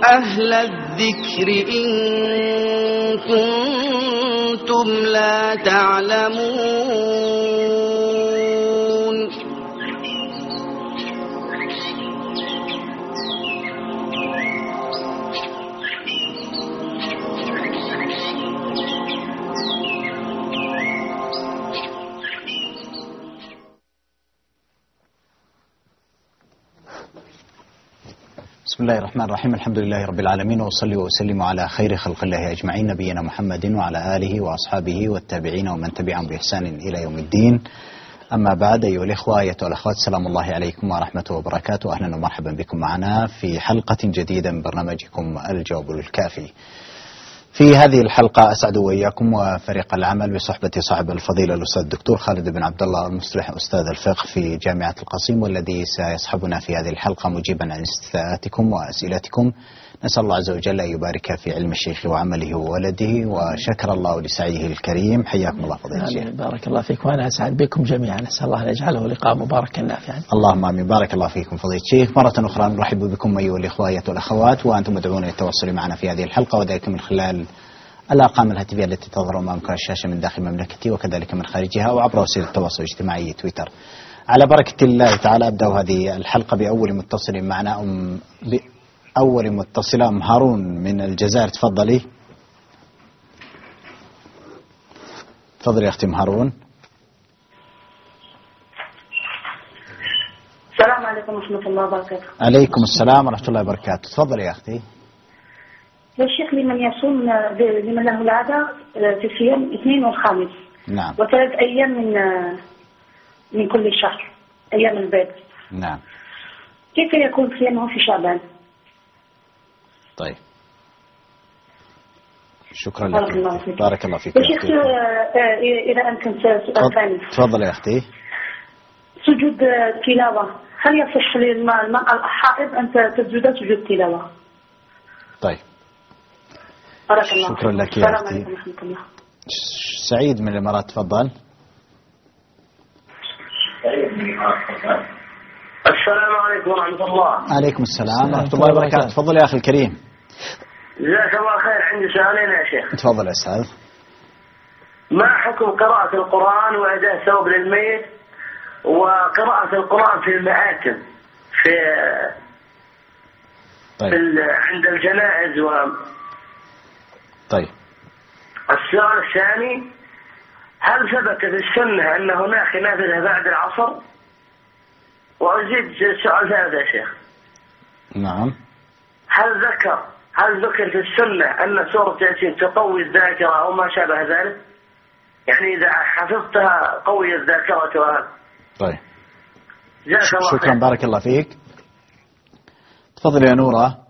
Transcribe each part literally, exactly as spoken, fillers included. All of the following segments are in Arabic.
أهل الذكر إن كنتم لا تعلمون. بسم الله الرحمن الرحيم. الحمد لله رب العالمين، وأصلي وأسلم على خير خلق الله أجمعين، نبينا محمد وعلى آله وأصحابه والتابعين ومن تبعهم بإحسان إلى يوم الدين. أما بعد، أيها الإخوة أيها الأخوات، سلام الله عليكم ورحمته وبركاته. أهلا ومرحبا بكم معنا في حلقة جديدة من برنامجكم الجواب الكافي. في هذه الحلقة أسعد وإياكم وفريق العمل بصحبة صاحب الفضيلة الأستاذ الدكتور خالد بن عبد الله المصلح، أستاذ الفقه في جامعة القصيم، والذي سيصحبنا في هذه الحلقة مجيبا عن استفساراتكم وأسئلتكم. نسأل الله عز وجل أن يبارك في علم الشيخ وعمله وولده، وشكر الله لسعيه الكريم. حياكم الله فضيلة الشيخ. بارك الله فيك، وأنا أسعد بكم جميعا، نسأل الله أن يجعله لقاء مباركا نافعا. اللهم آمين. بارك الله فيكم فضيلة الشيخ. مرة أخرى نرحب بكم أيها الإخوة أيها الأخوات، وأنتم مدعون للتواصل معنا في هذه الحلقة، وذلك من خلال الأرقام الهاتفية التي تظهر أمامكم الشاشة من داخل مملكتي وكذلك من خارجها، وعبر وسائل التواصل الاجتماعي تويتر. على بركة الله تعالى أبدأ هذه الحلقة بأول متصل معنا، أم بأول متصلة أم هارون من الجزائر. تفضلي تفضلي يا أختي أم هارون. السلام عليكم ورحمة الله وبركاته. عليكم السلام ورحمة الله وبركاته. تفضلي يا أختي. يا شيخ، لمن يصوم لمن له العادة في صيام الاثنين والخامس، نعم، وثلاث أيام من من كل شهر، أيام البيض، نعم، كيف يكون صيامه في شعبان؟ طيب، شكرا لك. بارك الله فيك يا شيخ. إذا أمكن سؤال ثاني. تفضل يا أختي. سجود تلاوة، هل يصح للمرأة الحائض أن تسجد سجود تلاوة؟ طيب، بارك الله. شكرا لك يا أختي. سعيد من الإمارات. تفضل. السلام عليكم ورحمة الله. عليكم السلام ورحمة الله وبركاته. تفضل يا أخي الكريم. جزاك الله خير. عندي سؤالين يا شيخ. تفضل يا أستاذ. ما حكم قراءة القرآن وإهداء ثوب للميت وقراءة القرآن في المآتم في طيب. في عند الجنائز و طيب. السؤال الثاني، هل ثبت في السنة أن هناك نافلة بعد العصر؟ وأزيد سؤال ثالث يا شيخ. نعم. هل ذكر هل ذكر في السنة أن سورة ياسين تقوي الذاكرة أو ما شابه ذلك؟ يعني إذا حفظتها قوي الذاكرة وهذا. طيب. جزاك الله خير. شكرا، بارك الله فيك. تفضل يا نورة.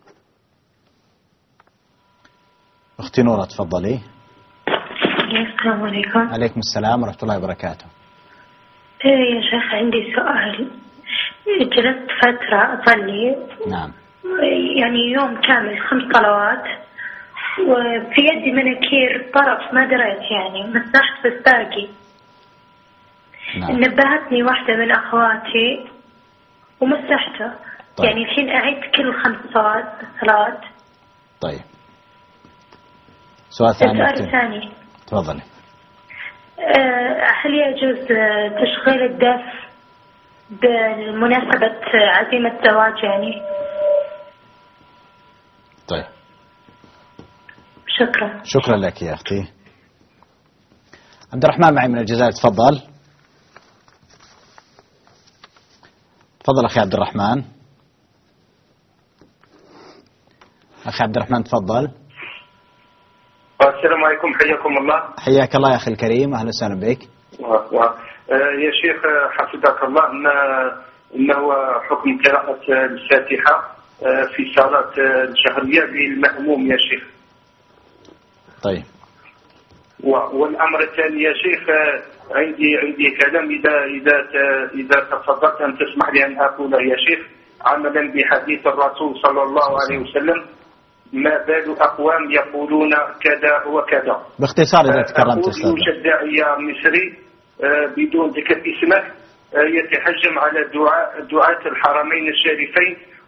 أختي نورة تفضلي. السلام عليكم. عليكم السلام ورحمة الله وبركاته. إيه يا شيخ، عندي سؤال. جلست فترة أصلي، نعم، يعني يوم كامل خمس صلوات، وفي يدي مناكير طرف ما دريت، يعني مسحت بس باقي. نعم. نبهتني واحدة من أخواتي ومسحته. طيب. يعني الحين أعيد كل خمس صلوات صلاة. طيب، سؤال ثاني. السؤال الثاني، تفضلي. هل يجوز تشغيل الدف بمناسبة عزيمة زواج يعني؟ طيب، شكرا. شكرا لك يا أختي. عبد الرحمن معي من الجزائر. تفضل تفضل أخي عبد الرحمن. أخي عبد الرحمن تفضل. السلام عليكم، حياكم الله. حياك الله يا أخي الكريم، أهلا وسهلا بك. يا شيخ حفظك الله، إن إنه حكم قراءة الفاتحة في صلاة الشهرية للمأموم يا شيخ. طيب. والأمر الثاني يا شيخ، عندي عندي كلام إذا إذا إذا تفضلت أن تسمح لي أن أقوله يا شيخ، عملا بحديث الرسول صلى الله عليه وسلم: ما بال أقوام يقولون كذا وكذا. باختصار إذا تكرمت أستاذ. يوجد داعية مصري بدون ذكر اسمه يتحجم على دعاء دعاة الحرمين الشريفين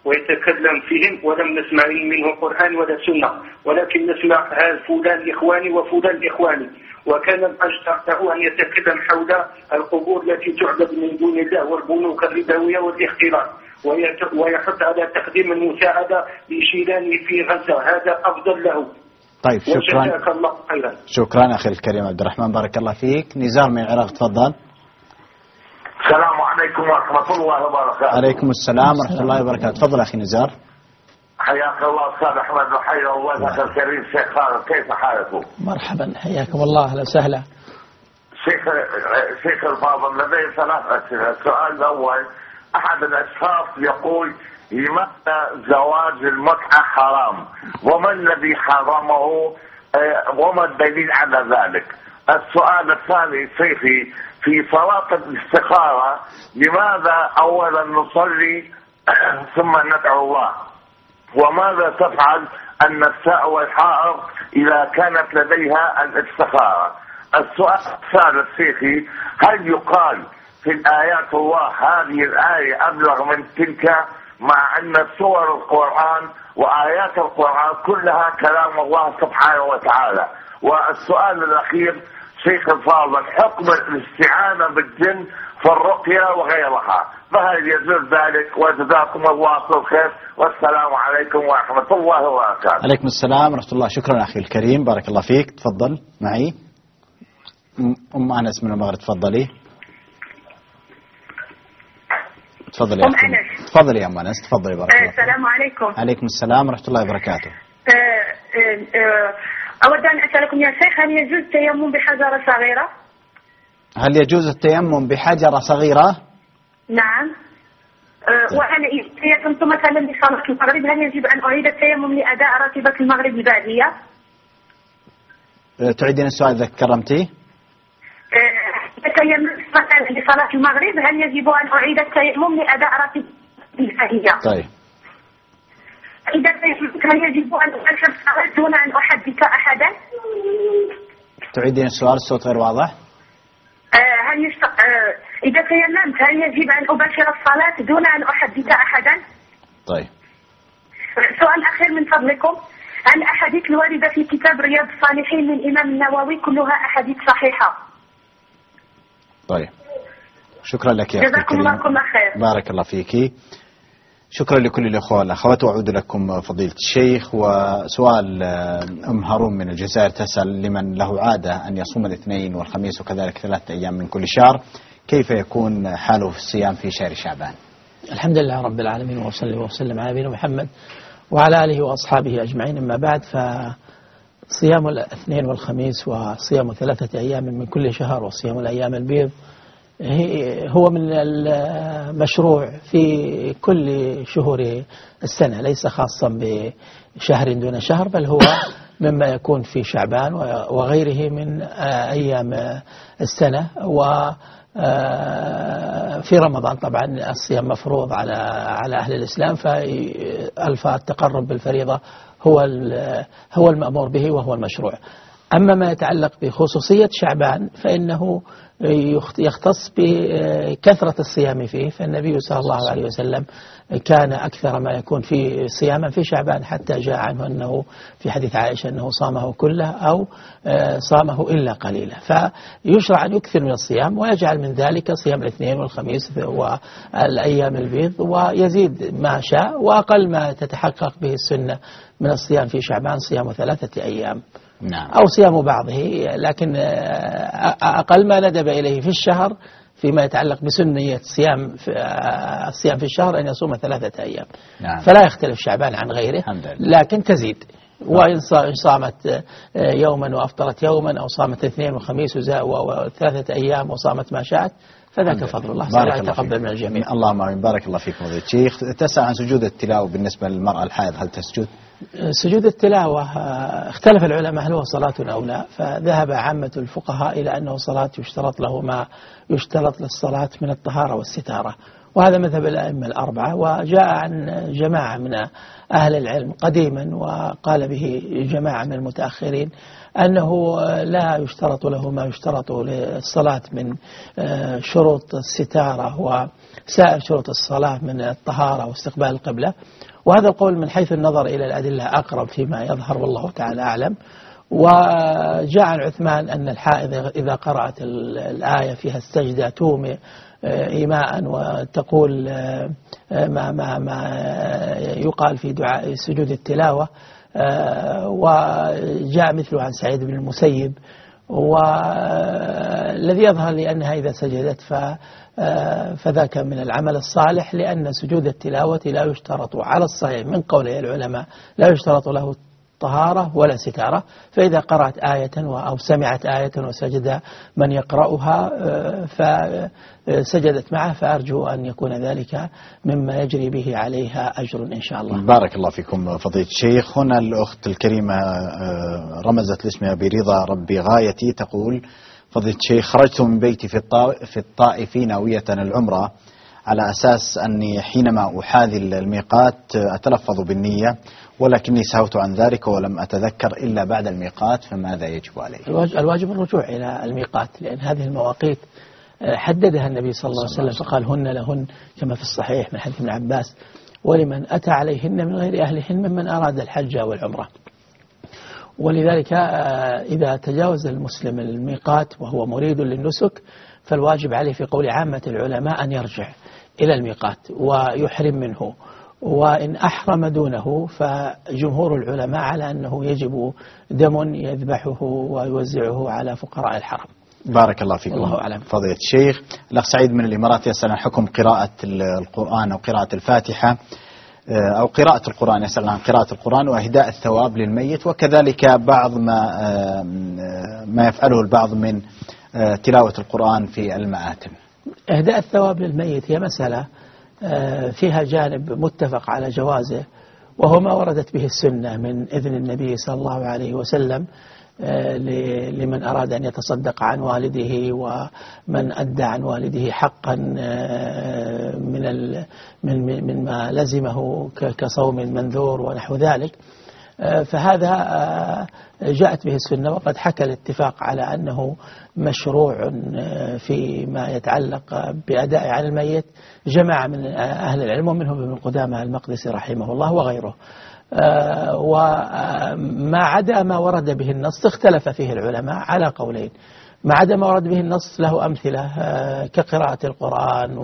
ويتكلم فيهم ولم نسمع منه قرآن ولا سنة، ولكن نسمع هذا فلان إخواني وفلان إخواني. وكان الأجدر له أن يتكلم حول القبور التي تعبد من دون الله والبنوك الربوية والاختلاط، ويحث على تقديم المساعدة لشيلاني في غزة، هذا أفضل له. طيب شكرا. وجزاك الله خيرا. شكرا أخي الكريم عبد الرحمن، بارك الله فيك. نزار من العراق تفضل. السلام عليكم ورحمة الله وبركاته. عليكم السلام ورحمة الله وبركاته. تفضل أخي نزار. حياك الله أستاذ أحمد وحيا الله أخي الكريم شيخ خالد، كيف حالكم؟ مرحبا، حياكم الله، أهلا وسهلا. شيخ شيخ الفاضل، لدي ثلاث أسئلة. السؤال الأول، أحد الأشخاص يقول لماذا زواج المتعة حرام؟ وما الذي حرمه؟ وما الدليل على ذلك؟ السؤال الثاني شيخي، في صلاة الاستخارة لماذا أولا نصلي ثم ندعو الله؟ وماذا تفعل النساء والحائض إذا كانت لديها الاستخارة؟ السؤال الثالث شيخي، هل يقال في الآيات الله هذه الآية أبلغ من تلك، مع أن سور القرآن وآيات القرآن كلها كلام الله سبحانه وتعالى؟ والسؤال الأخير شيخ الفاضل، حكم الاستعانة بالجن في الرقية وغيرها، فهل يجوز ذلك؟ وجزاكم الله كل خير، والسلام عليكم ورحمة الله وبركاته. عليكم السلام ورحمة الله. شكرا أخي الكريم، بارك الله فيك. تفضل معي أم أنس من المغرب، تفضلي. تفضلي يا أختي. تفضلي يا أم أنس، تفضلي بارك الله. السلام عليكم. عليكم السلام ورحمة الله وبركاته. أود أن أسألكم يا شيخ، هل يجوز التيمم بحجرة صغيرة؟ هل يجوز التيمم بحجرة صغيرة؟ نعم. أه وأنا إذا تيممت مثلا لصلاة المغرب، هل يجب أن أعيد التيمم لأداء راتبة المغرب البعدية؟ أه تعيدين السؤال إذا كرمتي؟ إذا تيممت مثلا لصلاة المغرب، هل يجب أن أعيد التيمم لأداء راتبة البعدية؟ طيب. إذا هل يجب أن أنشر الصلاة دون أن أحدث أحدا؟ تعيدين السؤال، الصوت غير واضح. آه هل يشت... آه إذا تيممت هل يجب أن أباشر الصلاة دون أن أحدث أحدا؟ طيب. سؤال أخير من فضلكم، الأحاديث الواردة في كتاب رياض الصالحين للإمام النووي كلها أحاديث صحيحة؟ طيب. شكرا لك يا أختي جزاكم الله كل خير. بارك الله فيكي. شكرا لكل الأخوة والأخوات، وأعود لكم فضيلة الشيخ. وسؤال أم هارون من الجزائر تسأل، لمن له عادة أن يصوم الاثنين والخميس وكذلك ثلاثة أيام من كل شهر، كيف يكون حاله في الصيام في شهر شعبان؟ الحمد لله رب العالمين، وصلي وسلم على نبينا محمد وعلى آله وأصحابه أجمعين. أما بعد، فصيام الاثنين والخميس وصيام ثلاثة أيام من كل شهر وصيام الأيام البيض هو من المشروع في كل شهور السنة، ليس خاصا بشهر دون شهر، بل هو مما يكون في شعبان وغيره من أيام السنة. وفي رمضان طبعا الصيام مفروض على على أهل الإسلام، فالتقرب بالفريضة هو هو المأمور به وهو المشروع. أما ما يتعلق بخصوصية شعبان فإنه يختص بكثرة الصيام فيه، فالنبي صلى الله عليه وسلم كان أكثر ما يكون في صياما في شعبان، حتى جاء عنه أنه في حديث عائشة أنه صامه كله أو صامه إلا قليلا. فيشرع أن يكثر من الصيام ويجعل من ذلك صيام الاثنين والخميس والأيام البيض، ويزيد ما شاء، وأقل ما تتحقق به السنة من الصيام في شعبان صيام ثلاثة أيام. نعم. أو صيام بعضه، لكن أقل ما ندب إليه في الشهر فيما يتعلق بسنية الصيام في الصيام في الشهر أن يصوم ثلاثة أيام. نعم. فلا يختلف شعبان عن غيره، لكن تزيد. وإن صامت يوما وأفطرت يوما، أو صامت اثنين وخميس وثلاثة أيام وصامت ما شاءت، فذاك فضل الله. بارك الله يتقبل من الجميع. اللهم آمين. بارك الله فيكم فضيلة الشيخ. تسأل عن سجود التلاوة بالنسبة للمرأة الحائض، هل تسجد؟ سجود التلاوة اختلف العلماء هل هو صلاة أو لا، فذهب عامة الفقهاء إلى أنه صلاة يشترط له ما يشترط للصلاة من الطهارة والستارة، وهذا مذهب الأئمة الأربعة. وجاء عن جماعة من أهل العلم قديما وقال به جماعة من المتأخرين أنه لا يشترط له ما يشترط للصلاة من شروط الستارة وسائر شروط الصلاة من الطهارة واستقبال القبلة. وهذا القول من حيث النظر إلى الأدلة أقرب فيما يظهر والله تعالى أعلم. وجاء عن عثمان أن الحائض إذا قرأت الآية فيها السجدة تومئ إيماء وتقول ما, ما, ما يقال في دعاء سجود التلاوة. وجاء مثله عن سعيد بن المسيب. والذي يظهر لي أنها إذا سجدت فذاك من العمل الصالح، لأن سجود التلاوة لا يشترط على الصحيح من قولي العلماء لا يشترط له طهارة ولا ستارة. فإذا قرأت آية أو سمعت آية وسجد من يقرأها فسجدت معه، فأرجو أن يكون ذلك مما يجري به عليها أجر إن شاء الله. بارك الله فيكم فضيلة الشيخ. هنا الأخت الكريمة رمزت لاسمها برضا ربي غايتي، تقول: فضيلة الشيخ، خرجت من بيتي في الطائف ناوية العمرة على أساس أني حينما أحاذي الميقات أتلفظ بالنية، ولكني سهوت عن ذلك ولم أتذكر إلا بعد الميقات، فماذا يجب عليه؟ الواجب الرجوع إلى الميقات، لأن هذه المواقيت حددها النبي صلى الله عليه وسلم فقال: هن لهن، كما في الصحيح من حديث ابن عباس: ولمن أتى عليهن من غير أهلهن ممن أراد الحج والعمرة. ولذلك إذا تجاوز المسلم الميقات وهو مريد للنسك فالواجب عليه في قول عامة العلماء أن يرجع إلى الميقات ويحرم منه. وإن أحرم دونه فجمهور العلماء على أنه يجب دم يذبحه ويوزعه على فقراء الحرم. بارك الله فيكم. الله أعلم. فضيلة الشيخ، الأخ سعيد من الإمارات يسأل عن حكم قراءة القرآن أو قراءة الفاتحة أو قراءة القرآن، يسأل عن قراءة القرآن وإهداء الثواب للميت، وكذلك بعض ما ما يفعله البعض من تلاوة القرآن في المآتم. إهداء الثواب للميت هي مسألة فيها جانب متفق على جوازه، وهو ما وردت به السنة من إذن النبي صلى الله عليه وسلم لمن أراد أن يتصدق عن والده ومن أدى عن والده حقا من من من ما لزمه كصوم منذور ونحو ذلك. فهذا جاءت به السنة، وقد حكى الاتفاق على أنه مشروع فيما يتعلق بأداء عن الميت جماعة من أهل العلم، ومنهم ابن قدامة المقدسي رحمه الله وغيره. وما عدا ما ورد به النص اختلف فيه العلماء على قولين. ما عدا ما ورد به النص له أمثلة كقراءة القرآن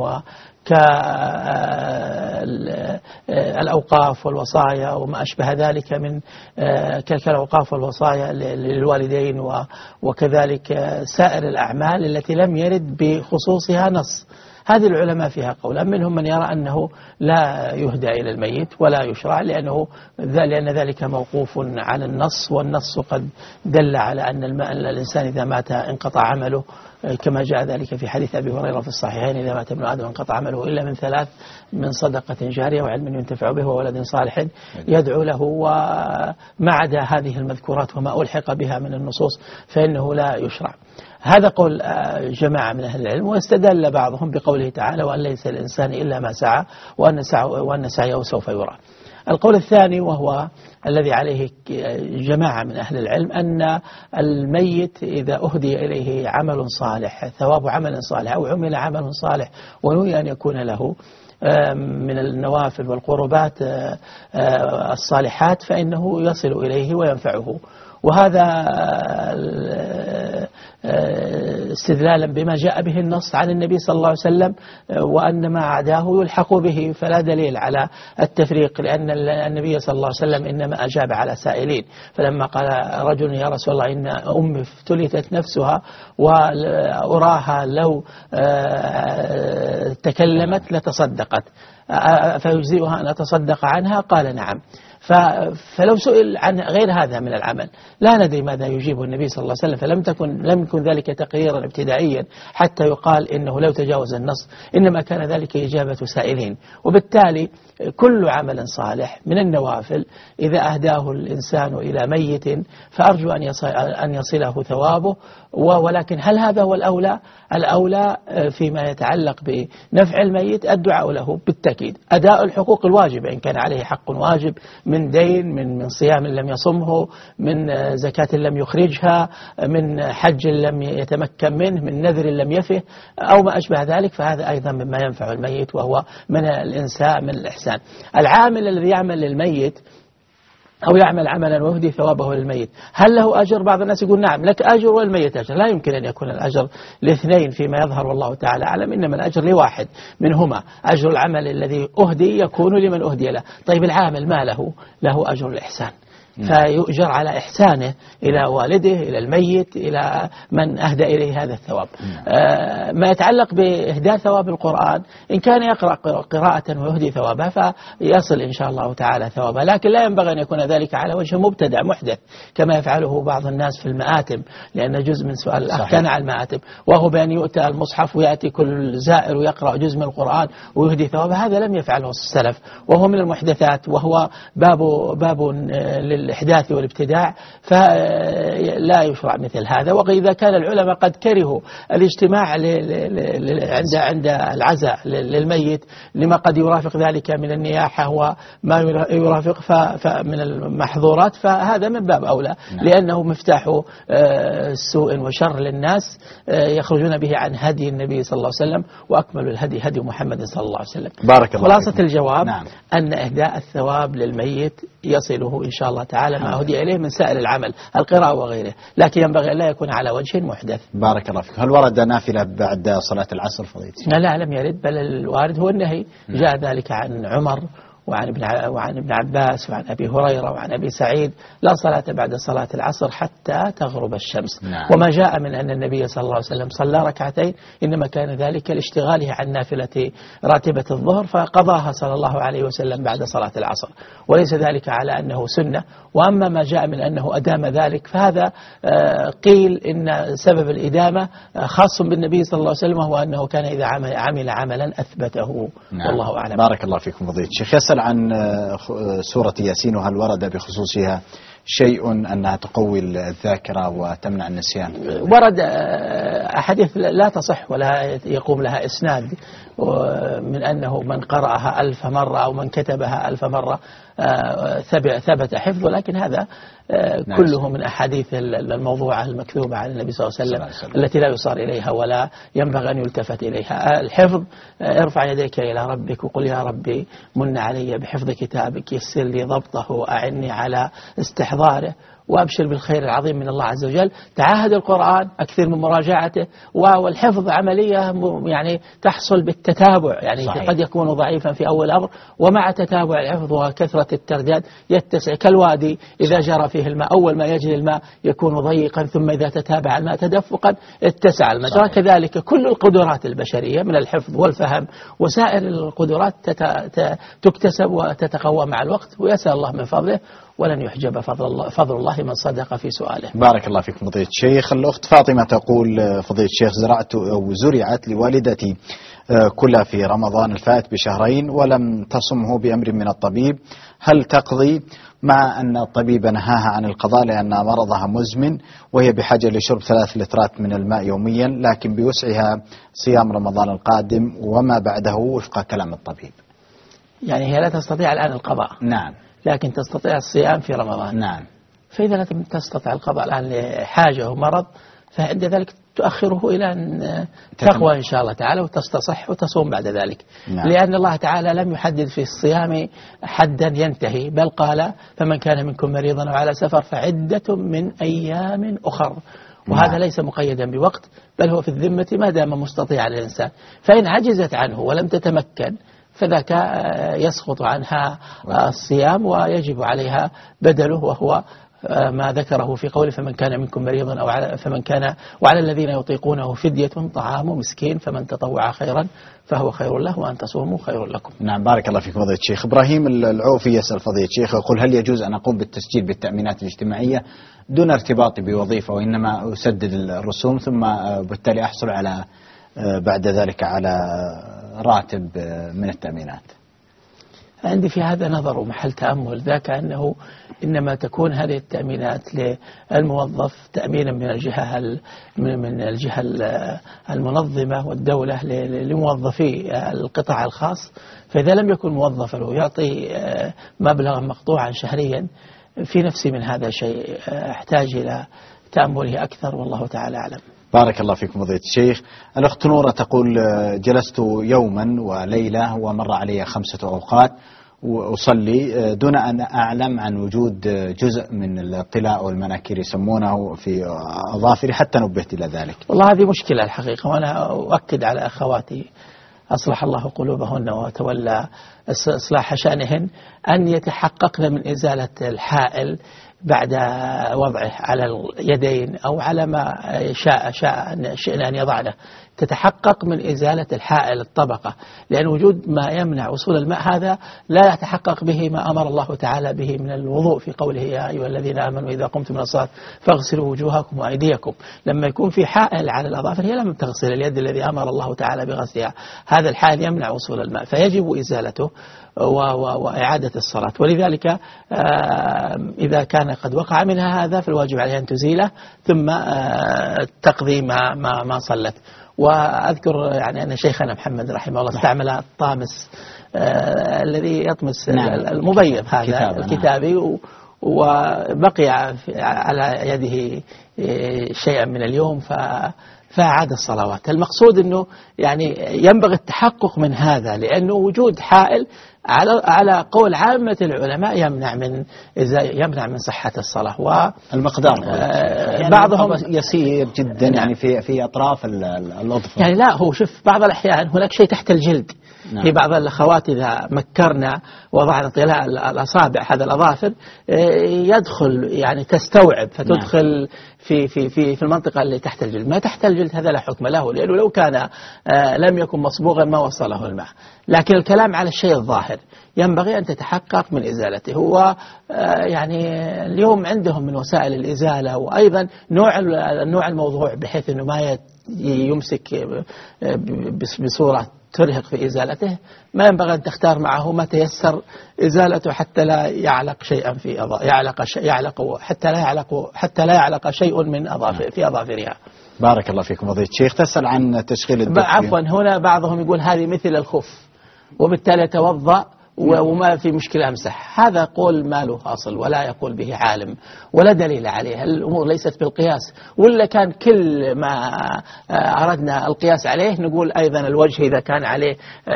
وكالأوقاف والوصايا وما أشبه ذلك من كالأوقاف والوصايا للوالدين، وكذلك سائر الأعمال التي لم يرد بخصوصها نص. هذه العلماء فيها قول، منهم من يرى أنه لا يهدى إلى الميت ولا يشرع، لأنه لأن ذلك موقوف على النص، والنص قد دل على أن الإنسان إذا مات انقطع عمله، كما جاء ذلك في حديث أبي هريرة في الصحيحين: إذا مات ابن آدم انقطع عمله إلا من ثلاث: من صدقة جارية وعلم ينتفع به وولد صالح يدعو له. وما عدا هذه المذكورات وما ألحق بها من النصوص فإنه لا يشرع. هذا قول جماعة من أهل العلم، واستدل بعضهم بقوله تعالى: وأن ليس الإنسان إلا ما سعى وأن وأن سعيه سوف يرى. القول الثاني وهو الذي عليه جماعة من أهل العلم أن الميت إذا أهدي إليه عمل صالح، ثواب عمل صالح أو عمل عمل صالح ونوي أن يكون له من النوافل والقربات الصالحات، فإنه يصل إليه وينفعه. وهذا استدلالا بما جاء به النص عن النبي صلى الله عليه وسلم، وأن ما عداه يلحق به، فلا دليل على التفريق، لأن النبي صلى الله عليه وسلم إنما أجاب على سائلين. فلما قال رجل: يا رسول الله إن أمي افتلتت نفسها وأراها لو تكلمت لتصدقت، فيجزئها أن أتصدق عنها؟ قال: نعم. فلو سئل عن غير هذا من العمل لا ندري ماذا يجيبه النبي صلى الله عليه وسلم، فلم تكن لم يكن ذلك تقريرا ابتدائيا حتى يقال إنه لو تجاوز النص، إنما كان ذلك إجابة سائلين. وبالتالي كل عمل صالح من النوافل إذا أهداه الإنسان إلى ميت فأرجو أن يصل أن يصله ثوابه، ولكن هل هذا هو الأولى؟ الأولى فيما يتعلق بنفع الميت الدعاء له بالتأكيد، أداء الحقوق الواجبة إن كان عليه حق واجب من دين، من من صيام لم يصمه، من زكاة لم يخرجها، من حج لم يتمكن منه، من نذر لم يفه أو ما أشبه ذلك، فهذا أيضا مما ينفع الميت وهو من الإنسان من الإحسان. العامل الذي يعمل للميت أو يعمل عملا ويهدي ثوابه للميت هل له أجر؟ بعض الناس يقول نعم لك أجر والميت أجر. لا يمكن أن يكون الأجر لاثنين فيما يظهر والله تعالى أعلم، إنما الأجر لواحد منهما، أجر العمل الذي أهدي يكون لمن أهدي له. طيب العامل ما له؟ له أجر الإحسان، فيؤجر على إحسانه إلى والده، إلى الميت، إلى من أهدى إليه هذا الثواب. آه ما يتعلق بإهداء ثواب القرآن إن كان يقرأ قراءة ويهدي ثوابها فيصل إن شاء الله تعالى ثوابها، لكن لا ينبغي أن يكون ذلك على وجه مبتدع محدث كما يفعله بعض الناس في المآتم، لأن جزء من سؤال الأخ كان على المآتم وهو بأن يؤتى المصحف ويأتي كل زائر ويقرأ جزء من القرآن ويهدي ثوابها، هذا لم يفعله السلف وهو من المحدثات، وهو باب باب الإحداث والابتداع، فلا يشرع مثل هذا. وإذا كان العلماء قد كرهوا الاجتماع عند عند العزاء للميت لما قد يرافق ذلك من النياحة وما يرافق من المحظورات، فهذا من باب أولى لأنه مفتاح سوء وشر للناس يخرجون به عن هدي النبي صلى الله عليه وسلم، وأكمل الهدي هدي محمد صلى الله عليه وسلم. بارك الله خلاصة فيكم. الجواب نعم. أن إهداء الثواب للميت يصله إن شاء الله تعالى ما هدي إليه من سائر العمل القراءة وغيره، لكن ينبغي أن لا يكون على وجه محدث. بارك الله فيك. هل ورد نافلة بعد صلاة العصر فضيلتي؟ لا لم يرد، بل الوارد هو النهي. جاء ذلك عن عمر وعن ابن وعن ابن عباس وعن أبي هريرة وعن أبي سعيد لا صلاة بعد صلاة العصر حتى تغرب الشمس. نعم. وما جاء من أن النبي صلى الله عليه وسلم صلى ركعتين إنما كان ذلك لاشتغاله عن نافلة راتبة الظهر فقضاها صلى الله عليه وسلم بعد صلاة العصر، وليس ذلك على أنه سنة. وأما ما جاء من أنه أدام ذلك فهذا قيل إن سبب الإدامة خاص بالنبي صلى الله عليه وسلم، وهو أنه كان إذا عمل عملا أثبته. نعم. والله أعلم. بارك الله فيكم فضيلة الشيخ. يسأل عن سورة ياسين وهل ورد بخصوصها شيء أنها تقوي الذاكرة وتمنع النسيان؟ ورد أحاديث لا تصح ولا يقوم لها إسناد من أنه من قرأها ألف مرة أو من كتبها ألف مرة ثبت حفظه، لكن هذا كله من أحاديث الموضوعة المكذوبة عن النبي صلى الله عليه وسلم التي لا يصار إليها ولا ينبغي أن يلتفت إليها. الحفظ ارفع يديك إلى ربك وقل يا ربي من علي بحفظ كتابك، يسر لي ضبطه وأعني على استحضاره، وأبشر بالخير العظيم من الله عز وجل. تعاهد القرآن، أكثر من مراجعته، والحفظ عملية يعني تحصل بالتتابع، يعني صحيح. قد يكون ضعيفا في أول أمر، ومع تتابع الحفظ وكثرة الترداد يتسع كالوادي إذا جرى فيه الماء، أول ما يجري الماء يكون ضيقا، ثم إذا تتابع الماء تدفقا اتسع المجرى. كذلك كل القدرات البشرية من الحفظ والفهم وسائر القدرات تكتسب وتتقوى مع الوقت، ويسأل الله من فضله ولن يحجب فضل الله, فضل الله من صدق في سؤاله. بارك الله فيكم فضيلة الشيخ. الأخت فاطمة تقول فضيلة الشيخ زرعت أو زرعت لوالدتي كلها في رمضان الفائت بشهرين ولم تصمه بأمر من الطبيب، هل تقضي مع أن الطبيب نهاها عن القضاء لأن مرضها مزمن وهي بحاجة لشرب ثلاث لترات من الماء يوميا، لكن بوسعها صيام رمضان القادم وما بعده وفق كلام الطبيب؟ يعني هي لا تستطيع الآن القضاء. نعم. لكن تستطيع الصيام في رمضان. نعم. فإذا لم تستطيع القضاء الآن لحاجة ومرض فعند ذلك تؤخره إلى أن تقوى إن شاء الله تعالى وتستصح وتصوم بعد ذلك. نعم. لأن الله تعالى لم يحدد في الصيام حدا ينتهي، بل قال فمن كان منكم مريضا أو على سفر فعدة من أيام أخر، وهذا نعم. ليس مقيدا بوقت، بل هو في الذمة ما دام مستطيع الإنسان. فإن عجزت عنه ولم تتمكن فذاك يسقط عنها الصيام ويجب عليها بدله، وهو ما ذكره في قوله فمن كان منكم مريضا أو على فمن كان وعلى الذين يطيقونه فدية طعام مسكين فمن تطوع خيرا فهو خير له وأن تصوموا خير لكم. نعم بارك الله فيكم فضيلة الشيخ. إبراهيم العوفي يسأل فضيلة الشيخ يقول هل يجوز أن أقوم بالتسجيل بالتأمينات الاجتماعية دون ارتباطي بوظيفة وإنما أسدد الرسوم ثم بالتالي أحصل على بعد ذلك على راتب من التأمينات؟ عندي في هذا نظر ومحل تأمل، ذاك أنه إنما تكون هذه التأمينات للموظف تأمينا من الجهة من الجهة المنظمة والدولة لموظفي القطاع الخاص، فإذا لم يكن موظفا ويعطي مبلغا مقطوعا شهريا في نفسي من هذا شيء أحتاج إلى تأمله أكثر والله تعالى أعلم. بارك الله فيكم فضيلة الشيخ. الأخت نورة تقول جلست يوما وليلة ومر علي خمسة أوقات وأصلي دون أن أعلم عن وجود جزء من الطلاء والمناكير يسمونه في أظافري حتى نبهت إلى ذلك. والله هذه مشكلة الحقيقة، وأنا أؤكد على أخواتي أصلح الله قلوبهن وتولى إصلاح شأنهن أن يتحققن من إزالة الحائل بعد وضعه على اليدين أو على ما شاء شاء شئنا أن يضعنه، تتحقق من إزالة الحائل الطبقة، لأن وجود ما يمنع وصول الماء هذا لا يتحقق به ما أمر الله تعالى به من الوضوء في قوله يا أيها الذين آمنوا إذا قمتم من الصلاة فاغسلوا وجوهكم وأيديكم. لما يكون في حائل على الأظافر هي لم تغسل اليد الذي أمر الله تعالى بغسلها، هذا الحائل يمنع وصول الماء فيجب إزالته وإعادة الصلاة. ولذلك إذا كان قد وقع منها هذا فالواجب عليها أن تزيله ثم تقضي ما ما ما صلت. وأذكر يعني أن شيخنا محمد رحمه الله استعمل الطامس الذي يطمس المبيض هذا الكتابي وبقي على يده شيئا من اليوم ف فأعاد الصلوات. المقصود أنه يعني ينبغي التحقق من هذا، لأنه وجود حائل على على قول عامة العلماء يمنع من يمنع من صحة الصلاة. والمقدار يعني بعضهم يسير جدا يعني في في أطراف الأظفر، يعني لا هو شوف بعض الأحيان هناك شيء تحت الجلد. نعم. في بعض الأخوات إذا مكرنا وضعنا طلاء الأصابع هذا الأظافر يدخل يعني تستوعب فتدخل نعم. في في في في المنطقة اللي تحت الجلد. ما تحت الجلد هذا لا حكم له، لأنه لو كان لم يكن مصبوغا ما وصله الماء. لكن الكلام على الشيء الظاهر ينبغي أن تتحقق من إزالته. هو يعني اليوم عندهم من وسائل الإزالة وأيضا نوع النوع الموضوع بحيث أنه ما يمسك بصورة ترهق في إزالته، ما ينبغي أن تختار معه ما تيسر إزالته حتى لا يعلق شيئا في أض... يعلق ش... يعلق حتى لا يعلق حتى لا يعلق شيء من أظافر في أظافرها. بارك الله فيكم فضيلة الشيخ. تسأل عن تشغيل الدف. عفوا هنا بعضهم يقول هذه مثل الخف وبالتالي يتوضأ وما في مشكلة أمسح. هذا قول ما له أصل ولا يقول به عالم ولا دليل عليه. الأمور ليست بالقياس، ولا كان كل ما أردنا القياس عليه نقول أيضا الوجه إذا كان عليه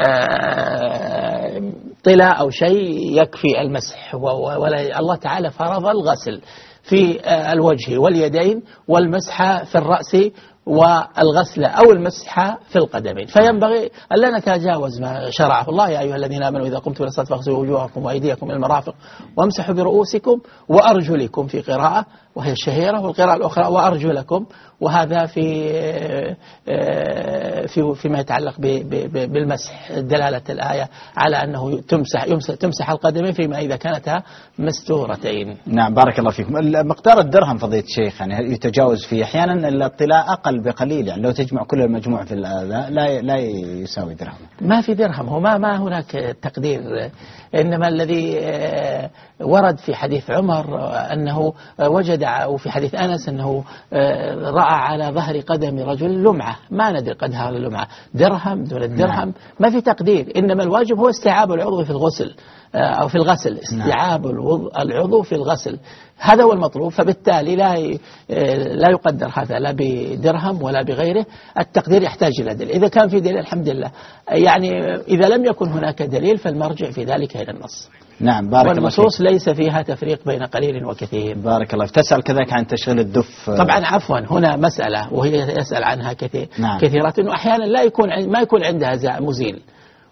طلاء أو شيء يكفي المسح، ولا الله تعالى فرض الغسل في الوجه واليدين والمسح في الرأس والغسل أو المسح في القدمين، فينبغي ألا نتجاوز ما شرعه الله. يا أيها الذين آمنوا إذا قمتم إلى الصلاة فاغسلوا وجوهكم وأيديكم إلى المرافق وامسحوا برؤوسكم وأرجلكم في قراءة وهي الشهيرة، والقراءة الأخرى وأرجلكم، وهذا في في فيما يتعلق بالمسح دلالة الآية على أنه تمسح تمسح القدمين فيما إذا كانتا مستورتين. نعم بارك الله فيكم. مقدار الدرهم فضيلة الشيخ يعني يتجاوز فيه أحيانا الطلاء أقل بقليل، يعني لو تجمع كل المجموع في هذا لا لا يساوي درهم. ما في درهم، هو ما ما هناك تقدير، إنما الذي ورد في حديث عمر أنه وجد وفي حديث أنس أنه رأى على ظهر قدم رجل لمعة، ما ندري قدها اللمعة درهم دون الدرهم، ما في تقدير. إنما الواجب هو استيعاب العضو في الغسل أو في الغسل، استيعاب العضو في الغسل، هذا هو المطلوب. فبالتالي لا لا يقدر هذا لا بدرهم ولا بغيره، التقدير يحتاج إلى دليل. إذا كان في دليل الحمد لله، يعني إذا لم يكن هناك دليل فالمرجع في ذلك إلى النص. نعم بارك الله فيك. والنصوص ليس فيها تفريق بين قليل وكثير. بارك الله فيك. تسأل كذلك عن تشغيل الدف. طبعا عفوا هنا مسألة وهي يسأل عنها كثير نعم. كثيرات، إنه أحيانا لا يكون ما يكون عندها مزيل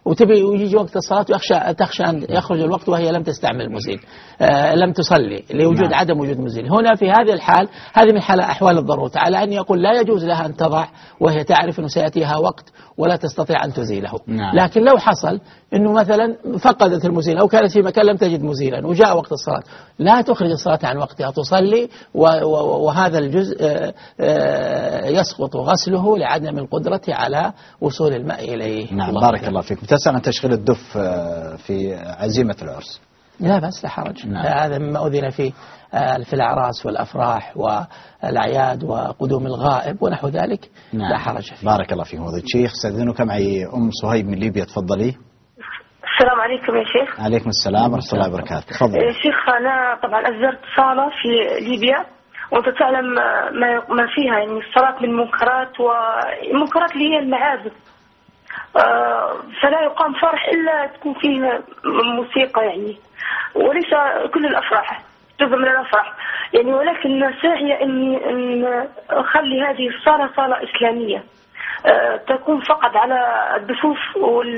وتبي ويجي وقت الصلاة ويخشى تخشى أن يخرج الوقت وهي لم تستعمل المزيل، آه لم تصلي لوجود نعم. عدم وجود مزيل. هنا في هذه الحال هذه من حال أحوال الضرورة، على أن يقول لا يجوز لها أن تضع وهي تعرف أنه سيأتيها وقت ولا تستطيع أن تزيله. نعم. لكن لو حصل أنه مثلا فقدت المزيل أو كانت في مكان لم تجد مزيلا وجاء وقت الصلاة، لا تخرج الصلاة عن وقتها، تصلي وهذا الجزء يسقط غسله لعدم القدرة على وصول الماء إليه. نعم بارك الله فيك. تسأل عن تشغيل الدف في عزيمة العرس. لا بس لا حرج. نعم. هذا مما أذن فيه في الأعراس والأفراح والأعياد وقدوم الغائب ونحو ذلك. نعم. لا حرج فيه. بارك الله فيكم. وضيت شيخ استأذنك معي أم صهيب من ليبيا، تفضلي. السلام عليكم يا شيخ. عليكم السلام ورحمة الله وبركاته. تفضل يا شيخ. أنا طبعا أزرت صالة في ليبيا وأنت تعلم ما ما فيها، يعني الصلاة من منكرات، والمنكرات اللي هي المعازف، فلا يقام فرح إلا تكون فيه موسيقى يعني، وليس كل الأفراح، جزء من الأفراح يعني، ولكن ساعية إني أن أخلي هذه الصالة صالة إسلامية تكون فقط على الدفوف وال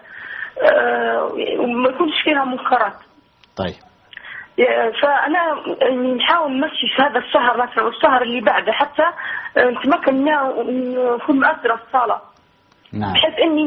وما يكونش فيها منكرات. طيب. فأنا نحاول نمشي هذا الشهر مثلا والشهر اللي بعده حتى نتمكن نكون مؤثرة في الصالة. نعم. بحيث إني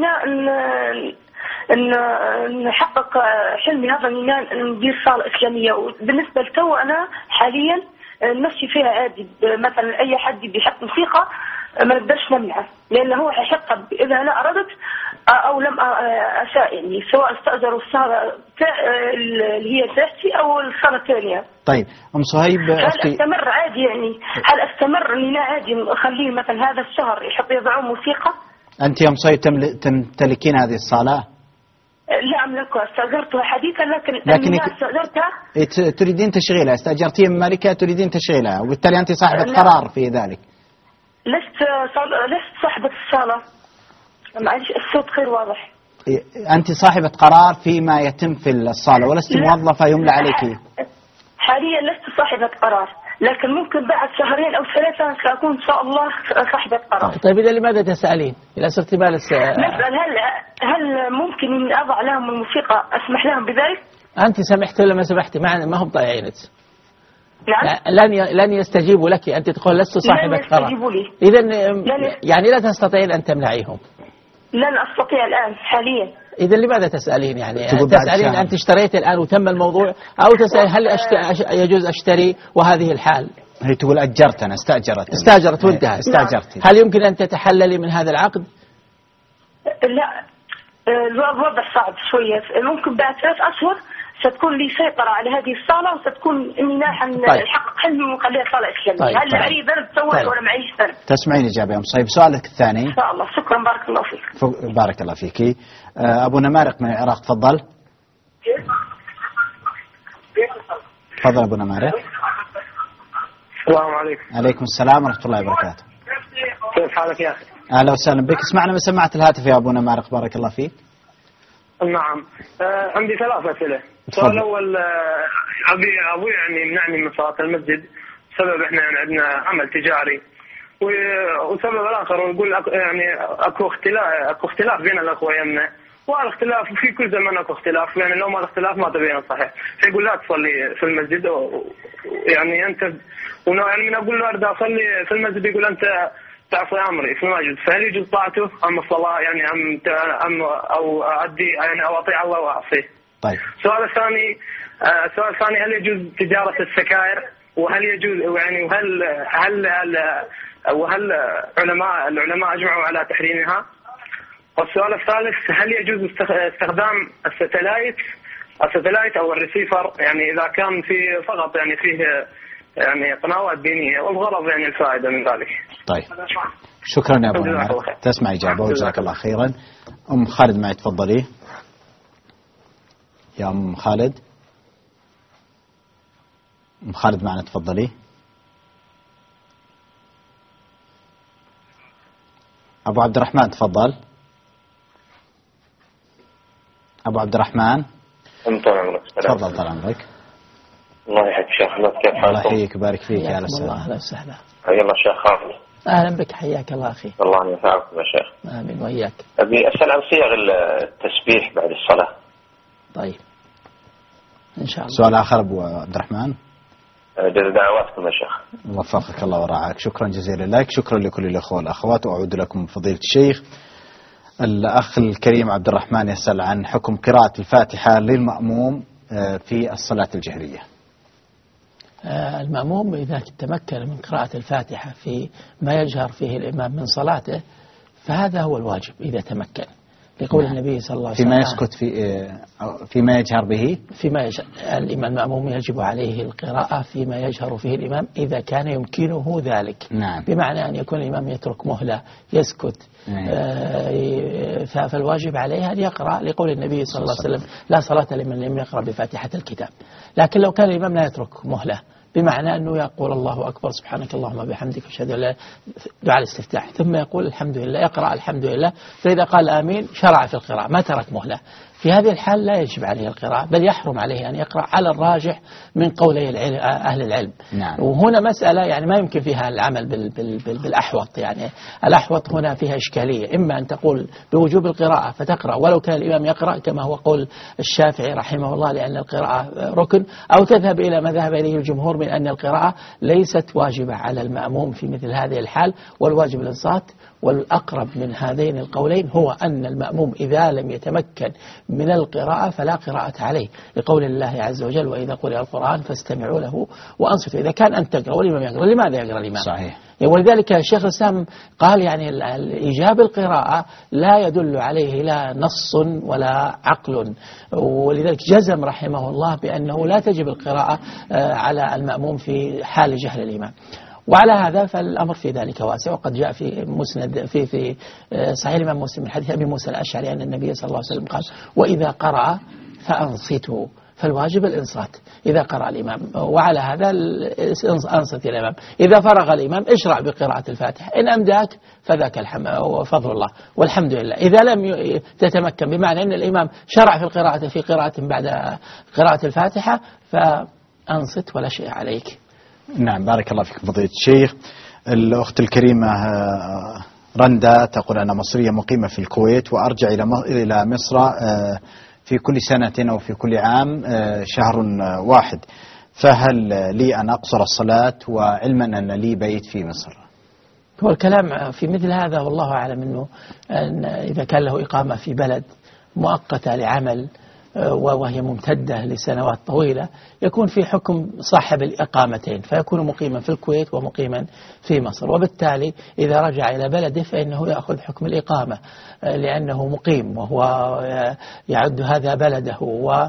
ان نحقق حلمي هذا اني ندير صالة إسلامية. وبالنسبة لتو أنا حاليا نمشي فيها عادي، مثلا أي حد بيحط موسيقى ما نقدرش نمنعه، لأنه هو حيحق إذا أنا أردت أو لم أشاء، يعني سواء استأجروا الصالة اللي هي تحتي أو الصالة الثانية. طيب أم صهيب، هل أستمر عادي يعني هل أستمر إني لا عادي أخليه مثلا هذا الشهر يحط يضعون موسيقى؟ أنت يا أم صهيب تمتلكين هذه الصالة؟ لا أملكها، استأجرتها حديثا، لكن لكن استأجرتها تريدين تشغيلها، استأجرتيها من مالكها تريدين تشغيلها، وبالتالي أنت صاحبة قرار في ذلك. لست لست صاحبة الصالة، معلش الصوت غير واضح. أنت صاحبة قرار فيما يتم في الصالة ولست موظفة يملى عليك. حاليا لست صاحبة قرار، لكن ممكن بعد شهرين أو ثلاثة سأكون إن شاء الله صاحبة قرار. طيب إذا لماذا تسألين؟ إذا صرت بالك نسأل هل هل ممكن إن أضع لهم الموسيقى، أسمح لهم بذلك؟ أنت سمحت ولا ما سمحتي؟ ما ما هم طائعينك. نعم. لن لن يستجيبوا لك، أنت تقول لست صاحبة قرار. إذا يعني لا تستطيعين أن تمنعيهم. لن أستطيع الآن حاليا. إذا لماذا تسألين؟ يعني تسألين أنت اشتريت الآن وتم الموضوع، أو تسألين هل أشت... يجوز أشتري وهذه الحال؟ هي تقول أجرت، أنا استأجرت استأجرت وانتهى. استأجرت. هل يمكن أن تتحللي من هذا العقد؟ لا، الوضع صعب شوية. ممكن بعد ثلاث أشهر ستكون لي سيطرة على هذه الصالة، وستكون إني ناحن نحقق حلمي ونخليها صالة إسلامية. هل معي ذنب تسوي ولا معيش ذنب؟ تسمعين إجابة يا أم صهيب. سؤالك الثاني. إن شاء الله. شكرا، بارك الله فيك. بارك الله فيك. أبو نمارق من العراق، تفضل. تفضل أبو نمارق. السلام عليكم. عليكم السلام ورحمة الله وبركاته. كيف حالك يا أخي؟ أهلا وسهلا بك. اسمعنا من سماعة الهاتف يا أبو نمارق، بارك الله فيك. نعم. آه عندي ثلاث أسئلة. السؤال الأول، أبي أبوي يعني منعني من صلاة المسجد بسبب إحنا يعني عندنا عمل تجاري، والسبب الآخر يقول يعني أكو اختلاف أكو اختلاف بين الأخوة يمنا، والاختلاف في كل زمان أكو اختلاف، يعني لو ما الاختلاف ما تبين الصحيح، فيقول لا تصلي في المسجد، يعني أنت يعني من أقول له أريد أصلي في المسجد يقول أنت تعصي أمري في المسجد، فهل يجوز طاعته أم الصلاة يعني أم أم أو أدي يعني أو أطيع الله وأعصيه؟ طيب. السؤال الثاني السؤال الثاني هل يجوز تجارة السكائر، وهل يجوز يعني وهل هل, هل وهل علماء العلماء أجمعوا على تحريمها؟ والسؤال الثالث هل يجوز استخدام الستلايت الستلايت أو الريسيفر، يعني إذا كان في فقط يعني فيه يعني قنوات دينية والغرض يعني الفائدة من ذلك. طيب شكرا يا أبو نمارق. تسمع إجابة وجزاك الله خيرا. أم خالد معي، تفضلي يا أم خالد. أم خالد معنا، تفضلي. أبو عبد الرحمن، تفضل. أبو عبد الرحمن. طال عمرك. تفضل طال عمرك. الله يحييك شيخ. كيف حالك؟ الله يحييك ويبارك فيك. يا الله. أهلا وسهلا. حيا الله شيخ خالد. أهلا بك، حياك الله أخي. الله أن ينفعكم يا شيخ. آمين وإياك. أبي أسأل عن صيغ التسبيح بعد الصلاة. طيب إن شاء الله. سؤال آخر أبو عبد الرحمن. جزا دعواتكم يا شيخ. وفقك الله ورعاك. شكرا جزيلا لك. شكرا لكل الأخوة والأخوات، وأعود لكم فضيلة الشيخ. الأخ الكريم عبد الرحمن يسأل عن حكم قراءة الفاتحة للمأموم في الصلاة الجهرية. المأموم إذا تمكن من قراءة الفاتحة في ما يجهر فيه الإمام من صلاته فهذا هو الواجب إذا تمكن، لقول نعم. النبي صلى الله عليه وسلم فيما يسكت في فيما يجهر به، فيما يجهر الإمام المأموم يجب عليه القراءة فيما يجهر فيه الإمام إذا كان يمكنه ذلك. نعم. بمعنى أن يكون الإمام يترك مهلة يسكت. نعم. آه فالواجب عليه أن يقرأ، لقول النبي صلى الله عليه وسلم لا صلاة لمن لم يقرأ بفاتحة الكتاب. لكن لو كان الإمام لا يترك مهلة، بمعنى أنه يقول الله أكبر سبحانك اللهم بحمدك أشهد أن لا، دعاء الاستفتاح، ثم يقول الحمد لله، يقرأ الحمد لله، فإذا قال آمين شرع في القراءة ما ترك مهلة. في هذه الحال لا يجب عليه القراءة، بل يحرم عليه أن يقرأ على الراجح من قولي العلم أهل العلم. نعم. وهنا مسألة يعني ما يمكن فيها العمل بال بال بال بالأحوط، يعني الأحوط هنا فيها إشكالية، إما أن تقول بوجوب القراءة فتقرأ ولو كان الإمام يقرأ كما هو قول الشافعي رحمه الله لأن القراءة ركن، أو تذهب إلى ما ذهب إليه الجمهور من أن القراءة ليست واجبة على المأموم في مثل هذه الحال، والواجب الإنصات. والأقرب من هذين القولين هو أن المأموم إذا لم يتمكن من القراءة فلا قراءة عليه، لقول الله عز وجل وإذا قرئ القرآن فاستمعوا له وأنصتوا. إذا كان أنت تقرأ والإمام يقرأ لماذا يقرأ الإمام؟ صحيح. ولذلك الشيخ الإسلام قال يعني إيجاب القراءة لا يدل عليه لا نص ولا عقل، ولذلك جزم رحمه الله بأنه لا تجب القراءة على المأموم في حال جهل الإمام. وعلى هذا فالأمر في ذلك واسع، وقد جاء في مسند في في صحيح الإمام مسلم من حديث أبي موسى الأشعري أن النبي صلى الله عليه وسلم قال وإذا قرأ فأنصتوا، فالواجب الإنصات إذا قرأ الإمام، وعلى هذا أنصت الإمام. إذا فرغ الإمام اشرع بقراءة الفاتحة، إن أمداك فذاك فضل الله والحمد لله. إذا لم تتمكن بمعنى أن الإمام شرع في القراءة في قراءة بعد قراءة الفاتحة فأنصت ولا شيء عليك. نعم بارك الله فيك فضيلة الشيخ. الأخت الكريمة رندا تقول أنا مصرية مقيمة في الكويت وأرجع إلى مصر في كل سنة أو في كل عام شهر واحد، فهل لي أن أقصر الصلاة وعلما أن لي بيت في مصر؟ هو الكلام في مثل هذا والله أعلم أنه أن إذا كان له إقامة في بلد مؤقتة لعمل وهي ممتدة لسنوات طويلة يكون في حكم صاحب الإقامتين، فيكون مقيما في الكويت ومقيما في مصر، وبالتالي إذا رجع إلى بلده فإنه يأخذ حكم الإقامة لأنه مقيم وهو يعد هذا بلده ويرجع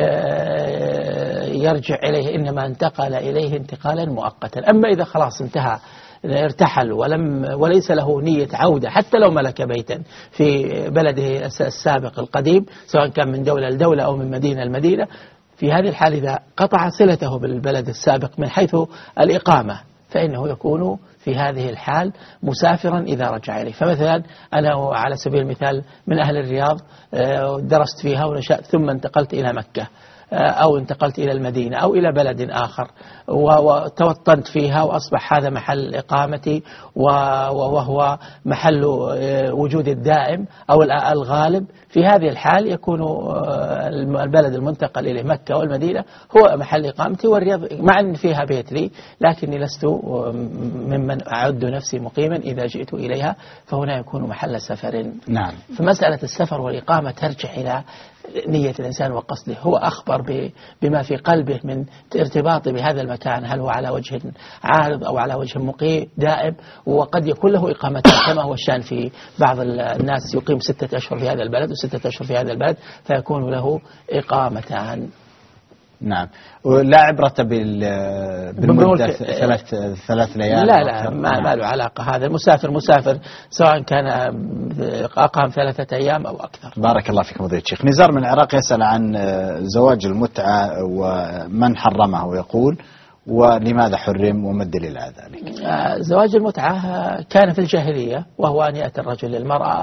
إليه، إنما انتقل إليه انتقالا مؤقتا. أما إذا خلاص انتهى ارتحل ولم وليس له نية عودة حتى لو ملك بيتا في بلده السابق القديم سواء كان من دولة لدولة أو من مدينة لمدينة، في هذه الحال إذا قطع صلته بالبلد السابق من حيث الإقامة فإنه يكون في هذه الحال مسافرا إذا رجع إليه. فمثلا أنا على سبيل المثال من أهل الرياض درست فيها ونشأت ثم انتقلت إلى مكة أو انتقلت إلى المدينة أو إلى بلد آخر وتوطنت فيها وأصبح هذا محل إقامتي وهو محل وجود الدائم أو الغالب، في هذه الحال يكون البلد المنتقل إليه مكة والمدينة هو محل إقامتي، والرياض مع أن فيها بيت لي لكني لست ممن أعد نفسي مقيما إذا جئت إليها، فهنا يكون محل سفر. نعم. فمسألة السفر والإقامة ترجع إلى نية الإنسان وقصده، هو أخبر بما في قلبه من ارتباطه بهذا المكان، هل هو على وجه عارض أو على وجه مقيم دائم، وقد يكون له إقامتان كما هو الشان في بعض الناس يقيم ستة أشهر في هذا البلد وستة أشهر في هذا البلد فيكون له إقامتان. نعم. ولا عبرة بالمدة ثلاث ثلاث ليال؟ لا لا ما, ما له علاقة، هذا المسافر مسافر سواء كان أقام ثلاثة أيام أو أكثر. بارك الله فيكم فضيلة الشيخ. نزار من العراق يسأل عن زواج المتعة ومن حرمه ويقول ولماذا حرم وما الدليل على ذلك؟ زواج المتعة كان في الجاهلية وهو أن يأتي الرجل للمرأة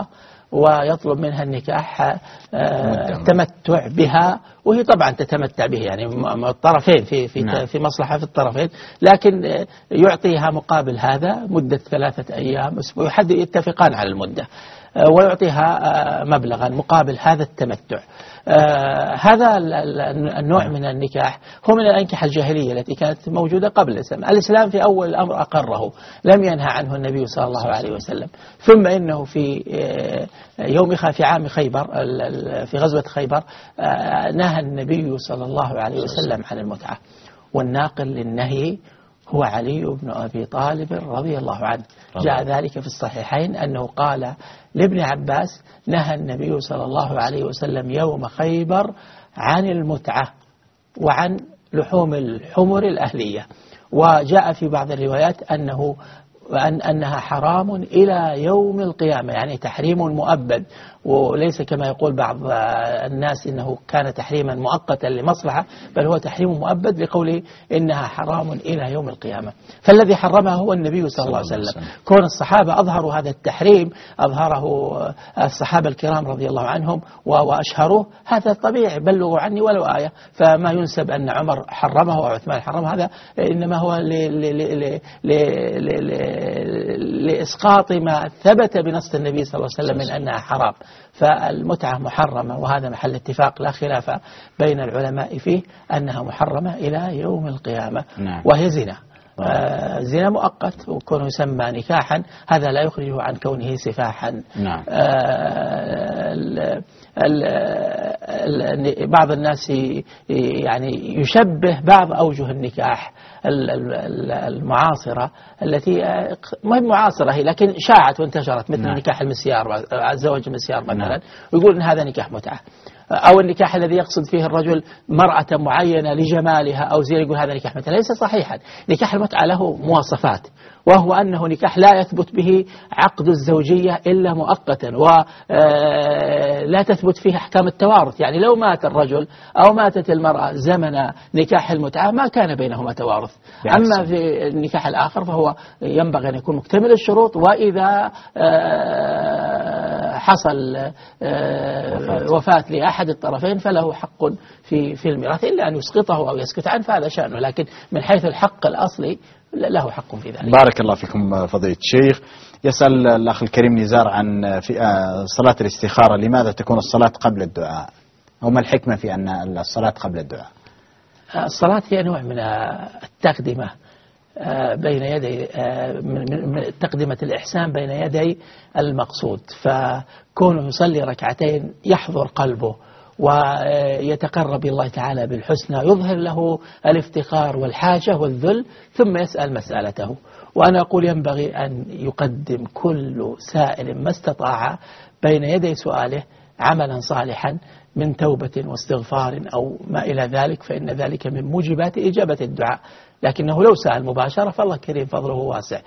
ويطلب منها النكاح تمتع بها، وهي طبعا تتمتع به يعني الطرفين في في نعم. في مصلحة في الطرفين، لكن يعطيها مقابل هذا مدة ثلاثة أيام أسبوع، يتفقان على المدة، ويعطيها مبلغا مقابل هذا التمتع. هذا النوع من النكاح هو من الأنكحة الجاهلية التي كانت موجودة قبل الإسلام. الإسلام في أول الأمر أقره، لم ينهى عنه النبي صلى الله عليه وسلم. ثم إنه في يوم في عام خيبر، في غزوة خيبر، نهى النبي صلى الله عليه وسلم عن المتعة، والناقل للنهي هو علي بن أبي طالب رضي الله عنه. جاء ذلك في الصحيحين أنه قال لابن عباس: نهى النبي صلى الله عليه وسلم يوم خيبر عن المتعة وعن لحوم الحمر الأهلية. وجاء في بعض الروايات أنه وأن أنها حرام إلى يوم القيامة، يعني تحريم مؤبد، وليس كما يقول بعض الناس إنه كان تحريما مؤقتا لمصلحة، بل هو تحريم مؤبد لقوله إنها حرام إلى يوم القيامة. فالذي حرمها هو النبي صلى الله عليه وسلم. كون الصحابة أظهروا هذا التحريم، أظهره الصحابة الكرام رضي الله عنهم وأشهروه، هذا طبيعي، بلغوا عني ولو آية. فما ينسب أن عمر حرمه أو عثمان حرمه، هذا إنما هو لإسقاط ما ثبت بنص النبي صلى الله عليه وسلم من أنها حرام. فالمتعة محرمة، وهذا محل اتفاق لا خلاف بين العلماء فيه أنها محرمة إلى يوم القيامة. نعم. وهي زنا، آه زنا مؤقت، وكونه يسمى نكاحا هذا لا يخرجه عن كونه سفاحا. نعم. آه ال ال ال بعض الناس يعني يشبه بعض أوجه النكاح المعاصرة التي مهم معاصرة هي، لكن شاعت وانتشرت، مثل نعم. نكاح المسيار، زواج المسيار مثلا، نعم. ويقول إن هذا نكاح متعة. أو النكاح الذي يقصد فيه الرجل مرأة معينة لجمالها أو زي، يقول هذا نكاح متعة. ليس صحيحا. نكاح المتعة له مواصفات، وهو أنه نكاح لا يثبت به عقد الزوجية إلا مؤقتا، ولا تثبت فيه أحكام التوارث. يعني لو مات الرجل أو ماتت المرأة زمن نكاح المتعة ما كان بينهما توارث. أما في النكاح الآخر فهو ينبغي أن يكون مكتمل الشروط، وإذا حصل وفاة لأحد الطرفين فله حق في في الميراث، إلا أن يسقطه أو يسكت عنه، فهذا شأنه. لكن من حيث الحق الأصلي له حق في ذلك. بارك الله فيكم فضيلة الشيخ. يسأل الأخ الكريم نزار عن في صلاة الاستخارة، لماذا تكون الصلاة قبل الدعاء؟ وما الحكمة في أن الصلاة قبل الدعاء؟ الصلاة هي نوع من التقدمة بين يدي من تقدمة الإحسان بين يدي المقصود. فكونه يصلي ركعتين يحضر قلبه ويتقرب الله تعالى بالحسنى، يظهر له الافتقار والحاجة والذل، ثم يسأل مسألته. وأنا أقول ينبغي أن يقدم كل سائل ما استطاع بين يدي سؤاله عملا صالحا من توبة واستغفار أو ما إلى ذلك، فإن ذلك من موجبات إجابة الدعاء. لكنه لو سأل مباشرة فالله كريم فضله واسع.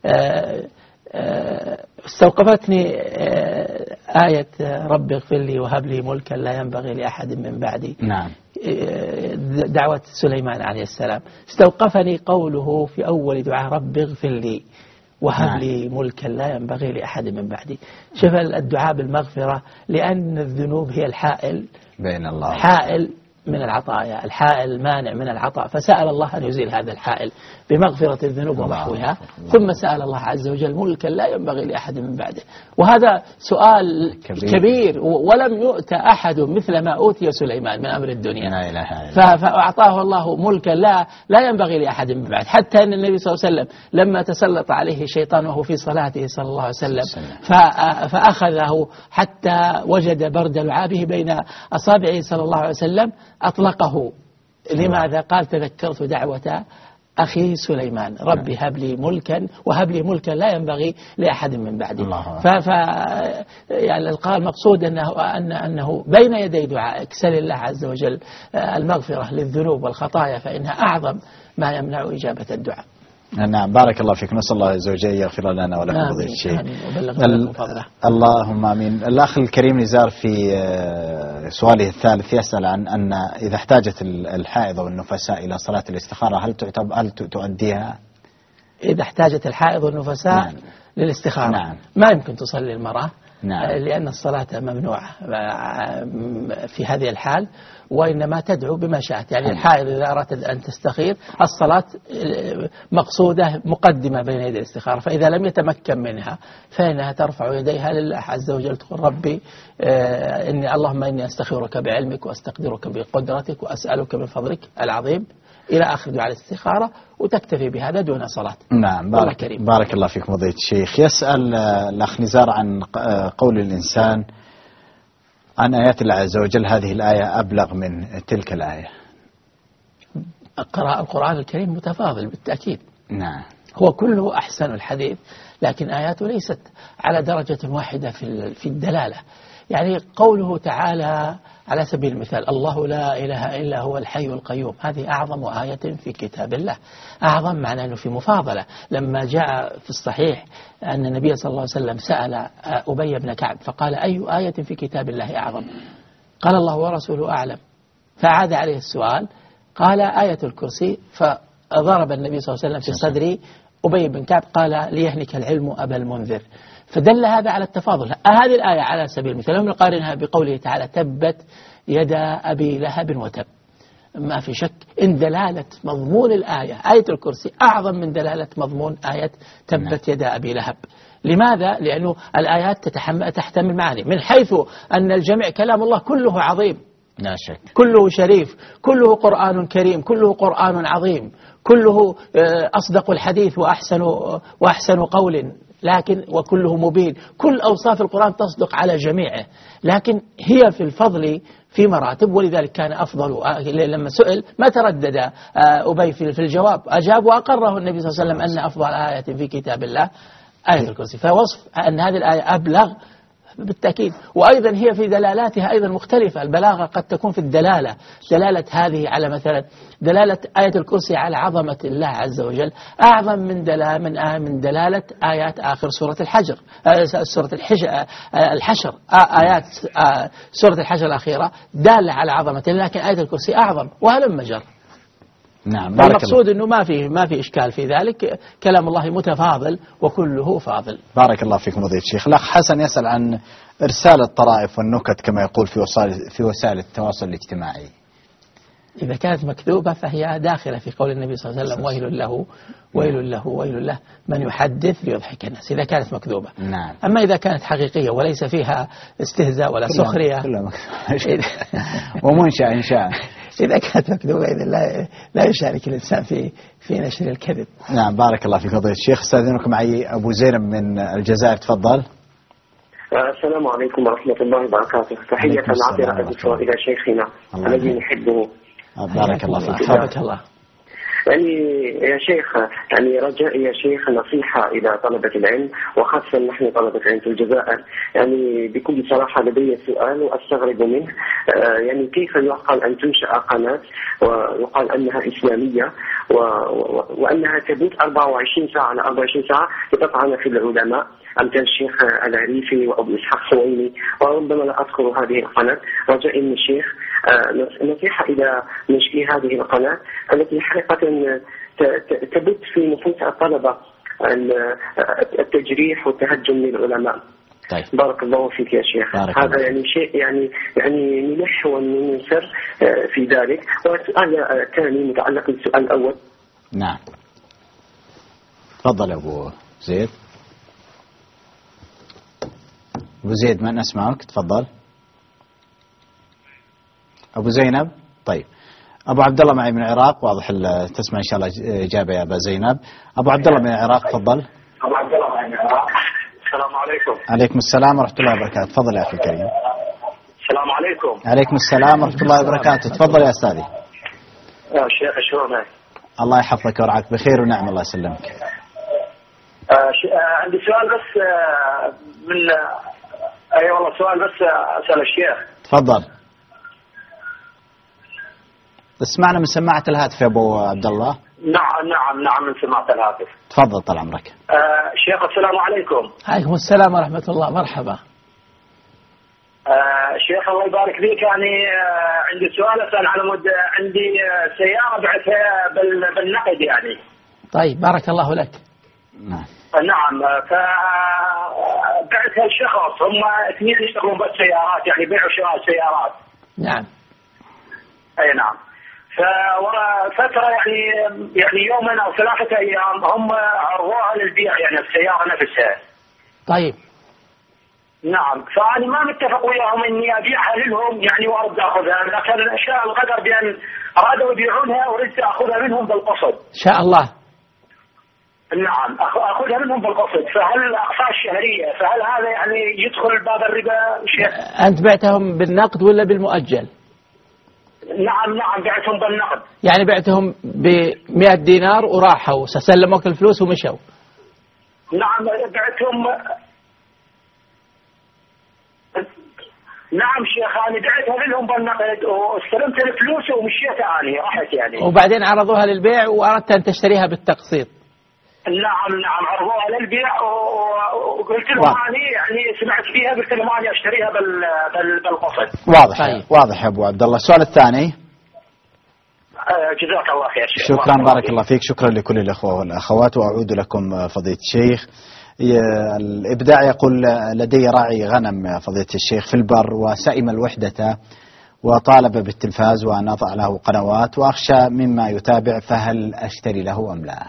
استوقفتني آية رب اغفر لي وهب لي ملكا لا ينبغي لأحد من بعدي. نعم. دعوة سليمان عليه السلام. استوقفني قوله في أول دعاء رب اغفر لي وهب نعم. لي ملكا لا ينبغي لأحد من بعدي. شوف الدعاء بالمغفرة، لأن الذنوب هي الحائل بين الله حائل من العطايا، الحائل المانع من العطاء، فسأل الله أن يزيل هذا الحائل بمغفرة الذنوب ومحوها، ثم سأل الله عز وجل ملكا لا ينبغي لأحد من بعده. وهذا سؤال كبير, كبير ولم يؤت أحد مثل ما أوتي سليمان من أمر الدنيا. لا إله إلا الله. فأعطاه الله ملكا لا لا ينبغي لأحد من بعد، حتى أن النبي صلى الله عليه وسلم لما تسلط عليه الشيطان وهو في صلاته صلى الله عليه وسلم فأخذه حتى وجد برد لعابه بين أصابعه صلى الله عليه وسلم أطلقه. لماذا؟ قال تذكرت دعوة أخي سليمان ربي هب لي ملكا وهب لي ملكا لا ينبغي لأحد من بعدي. ف ف يعني القال المقصود أنه أن أنه بين يدي دعائك سل الله عز وجل المغفرة للذنوب والخطايا، فإنها أعظم ما يمنع إجابة الدعاء. نعم. بارك الله فيك. نسأل الله عز وجل يغفر لنا ولكم فضيلة الشيخ. اللهم آمين. الأخ الكريم نزار في سؤاله الثالث يسأل عن أن إذا احتاجت الحائض والنفساء إلى صلاة الاستخارة هل تعتبر هل تؤديها؟ إذا احتاجت الحائض والنفساء نعم. للاستخارة نعم. ما يمكن تصلي المرأة نعم. لأن الصلاة ممنوعة في هذه الحال، وإنما تدعو بما شاءت. يعني الحائض إذا أردت أن تستخير الصلاة مقصودة مقدمة بين يدي الاستخارة، فإذا لم يتمكن منها فإنها ترفع يديها لله عز وجل، تقول ربي إني اللهم إني أستخيرك بعلمك وأستقدرك بقدرتك وأسألك من فضلك العظيم إلى آخر دعاء الاستخارة، وتكتفي بهذا دون صلاة. نعم. بارك, كريم. بارك الله فيكم فضيلة الشيخ. يسأل الأخ نزار عن قول الإنسان عن آيات الله عز وجل هذه الآية أبلغ من تلك الآية. قراءة القرآن الكريم متفاضل بالتأكيد. نعم. هو كله أحسن الحديث، لكن آياته ليست على درجة واحدة في في الدلالة. يعني قوله تعالى على سبيل المثال الله لا إله إلا هو الحي القيوم، هذه أعظم آية في كتاب الله. أعظم معنى أنه في مفاضلة. لما جاء في الصحيح أن النبي صلى الله عليه وسلم سأل أبي بن كعب فقال أي آية في كتاب الله أعظم؟ قال الله ورسوله أعلم. فعاد عليه السؤال قال آية الكرسي، فضرب النبي صلى الله عليه وسلم في صدري أبي بن كعب قال ليهنك العلم أبا المنذر. فدل هذا على التفاضل. هذه الآية على سبيل المثال لم نقارنها بقوله تعالى تبت يدا أبي لهب وتب. ما في شك إن دلالة مضمون الآية آية الكرسي أعظم من دلالة مضمون آية تبت يدا أبي لهب. لماذا؟ لأنه الآيات تحتمل معاني، من حيث أن الجميع كلام الله كله عظيم لا شك، كله شريف، كله قرآن كريم، كله قرآن عظيم، كله أصدق الحديث وأحسن وأحسن قول، لكن وكله مبين. كل أوصاف القرآن تصدق على جميعه، لكن هي في الفضل في مراتب، ولذلك كان أفضل. لما سئل ما تردد أبي في الجواب، أجاب وأقره النبي صلى الله عليه وسلم أن أفضل آية في كتاب الله آية الكرسي. فوصف أن هذه الآية أبلغ بالتأكيد. وأيضا هي في دلالاتها أيضا مختلفة. البلاغة قد تكون في الدلالة، دلالة هذه على مثلا دلالة آية الكرسي على عظمة الله عز وجل أعظم من دلالة من, آه من دلالة آيات آخر سورة الحجر آه سورة الحجر آه الحشر آه آيات آه سورة الحجر الأخيرة دالة على عظمة، لكن آية الكرسي أعظم وهلم جر. نعم. المقصود أنه ما في ما في إشكال في ذلك، كلام الله متفاضل وكله فاضل. بارك الله فيكم فضيلة الشيخ. الأخ حسن يسأل عن إرسال الطرائف والنكت كما يقول في وسائل في وسائل التواصل الاجتماعي. إذا كانت مكذوبة فهي داخلة في قول النبي صلى الله عليه وسلم ويل له ويل له ويل له من يحدث ليضحك الناس، إذا كانت مكذوبة. نعم. أما إذا كانت حقيقية وليس فيها استهزاء ولا سخرية ومنشأ إنشاء، إذا كانت مكذوبة إذا لا لا يشارك الإنسان في في نشر الكذب. نعم. بارك الله فيك فضيلة الشيخ. استاذنكم معي أبو زينب من الجزائر، تفضل. السلام عليكم ورحمة الله وبركاته. تحية عطرة بالصوت إلى شيخنا الذي نحبه. بارك الله فيك. بارك الله. يعني يا شيخ، يعني رجاء يا شيخ نصيحة إلى طلبة العلم، وخاصة نحن طلبة العلم في الجزائر. يعني بكل صراحة لدي سؤال وأستغرب منه، آه يعني كيف يعقل أن تنشأ قناة ويقال أنها إسلامية و... و... وأنها تبث أربعة وعشرين ساعة على أربعة وعشرين ساعة تطعن في العلماء أمثال الشيخ العريفي وأبو إسحاق سويني، وربما لا أذكر هذه القناة. رجاء من الشيخ نصيحة إلى نشئ هذه القناة التي حقيقة تبث في نفوس الطلبة التجريح والتهجم للعلماء. طيب. بارك الله فيك يا شيخ. هذا يعني شيء يعني يعني ملح ومن سر في ذلك. والسؤال الثاني متعلق بالسؤال الأول. نعم. تفضل أبو زيد. أبو زيد من أسمعك؟ تفضل. أبو زينب. طيب. أبو عبد الله معي من العراق، واضح تسمع إن شاء الله إجابة يا أبا زينب. أبو عبد الله من العراق، تفضل. أبو عبد الله معي من العراق. السلام عليكم. عليكم السلام ورحمة الله وبركاته. تفضل يا أخي الكريم. السلام عليكم. عليكم السلام ورحمة الله وبركاته. تفضل يا أستاذي. شيخ شلونك؟ الله يحفظك ويرعاك بخير ونعم، الله يسلمك. عندي سؤال بس من أي والله سؤال بس أسأل الشيخ. تفضل. اسمعنا من سماعة الهاتف يا أبو عبد الله. نعم نعم نعم من سماعة الهاتف. تفضل طال عمرك. آه شيخ السلام عليكم. عليكم السلام ورحمة الله. مرحبا. آه شيخ الله يبارك فيك. يعني آه عندي سؤال أسأل على مد عندي آه سيارة بعثها بالنقد يعني. طيب بارك الله لك. نعم. نعم. فبعتها الشخص، هم اثنين يشتغلون بالسيارات، يعني بيع وشراء سيارات. نعم. اي نعم. فورا فترة يعني يعني يومين او ثلاثة ايام هم عرضوها للبيع، يعني السيارة نفسها. طيب. نعم. فأنا ما متفق وياهم اني ابيعها لهم يعني وارد اخذها، لكن شاء القدر بان ارادوا يبيعونها وردت اخذها منهم بالقسط. ان شاء الله. نعم اخذها منهم بالقسط. فهل الاقساط الشهرية فهل هذا يعني يدخل باب الربا شيخ؟ انت بعتهم بالنقد ولا بالمؤجل؟ نعم نعم بعتهم بالنقد. يعني بعتهم ب مئة دينار وراحوا سلموك الفلوس ومشوا؟ نعم بعتهم. نعم شيخ انا بعتها لهم بالنقد واستلمت الفلوس ومشيت اني رحت يعني. وبعدين عرضوها للبيع واردت ان تشتريها بالتقسيط؟ نعم نعم عرضوها للبيع وقلت لهم اني يعني سمعت فيها قلت لهم اني اشتريها بال بالقسط. واضح. طيب. واضح يا ابو عبد الله. السؤال الثاني. جزاك الله خير شيخ. شكرا بارك الله فيك. شكرا لكل الاخوه والاخوات واعود لكم فضيله الشيخ. الإبداع يقول لدي راعي غنم فضيلة الشيخ في البر وسئم الوحدة وطالب بالتلفاز وأن أضع له قنوات وأخشى مما يتابع، فهل أشتري له أم لا؟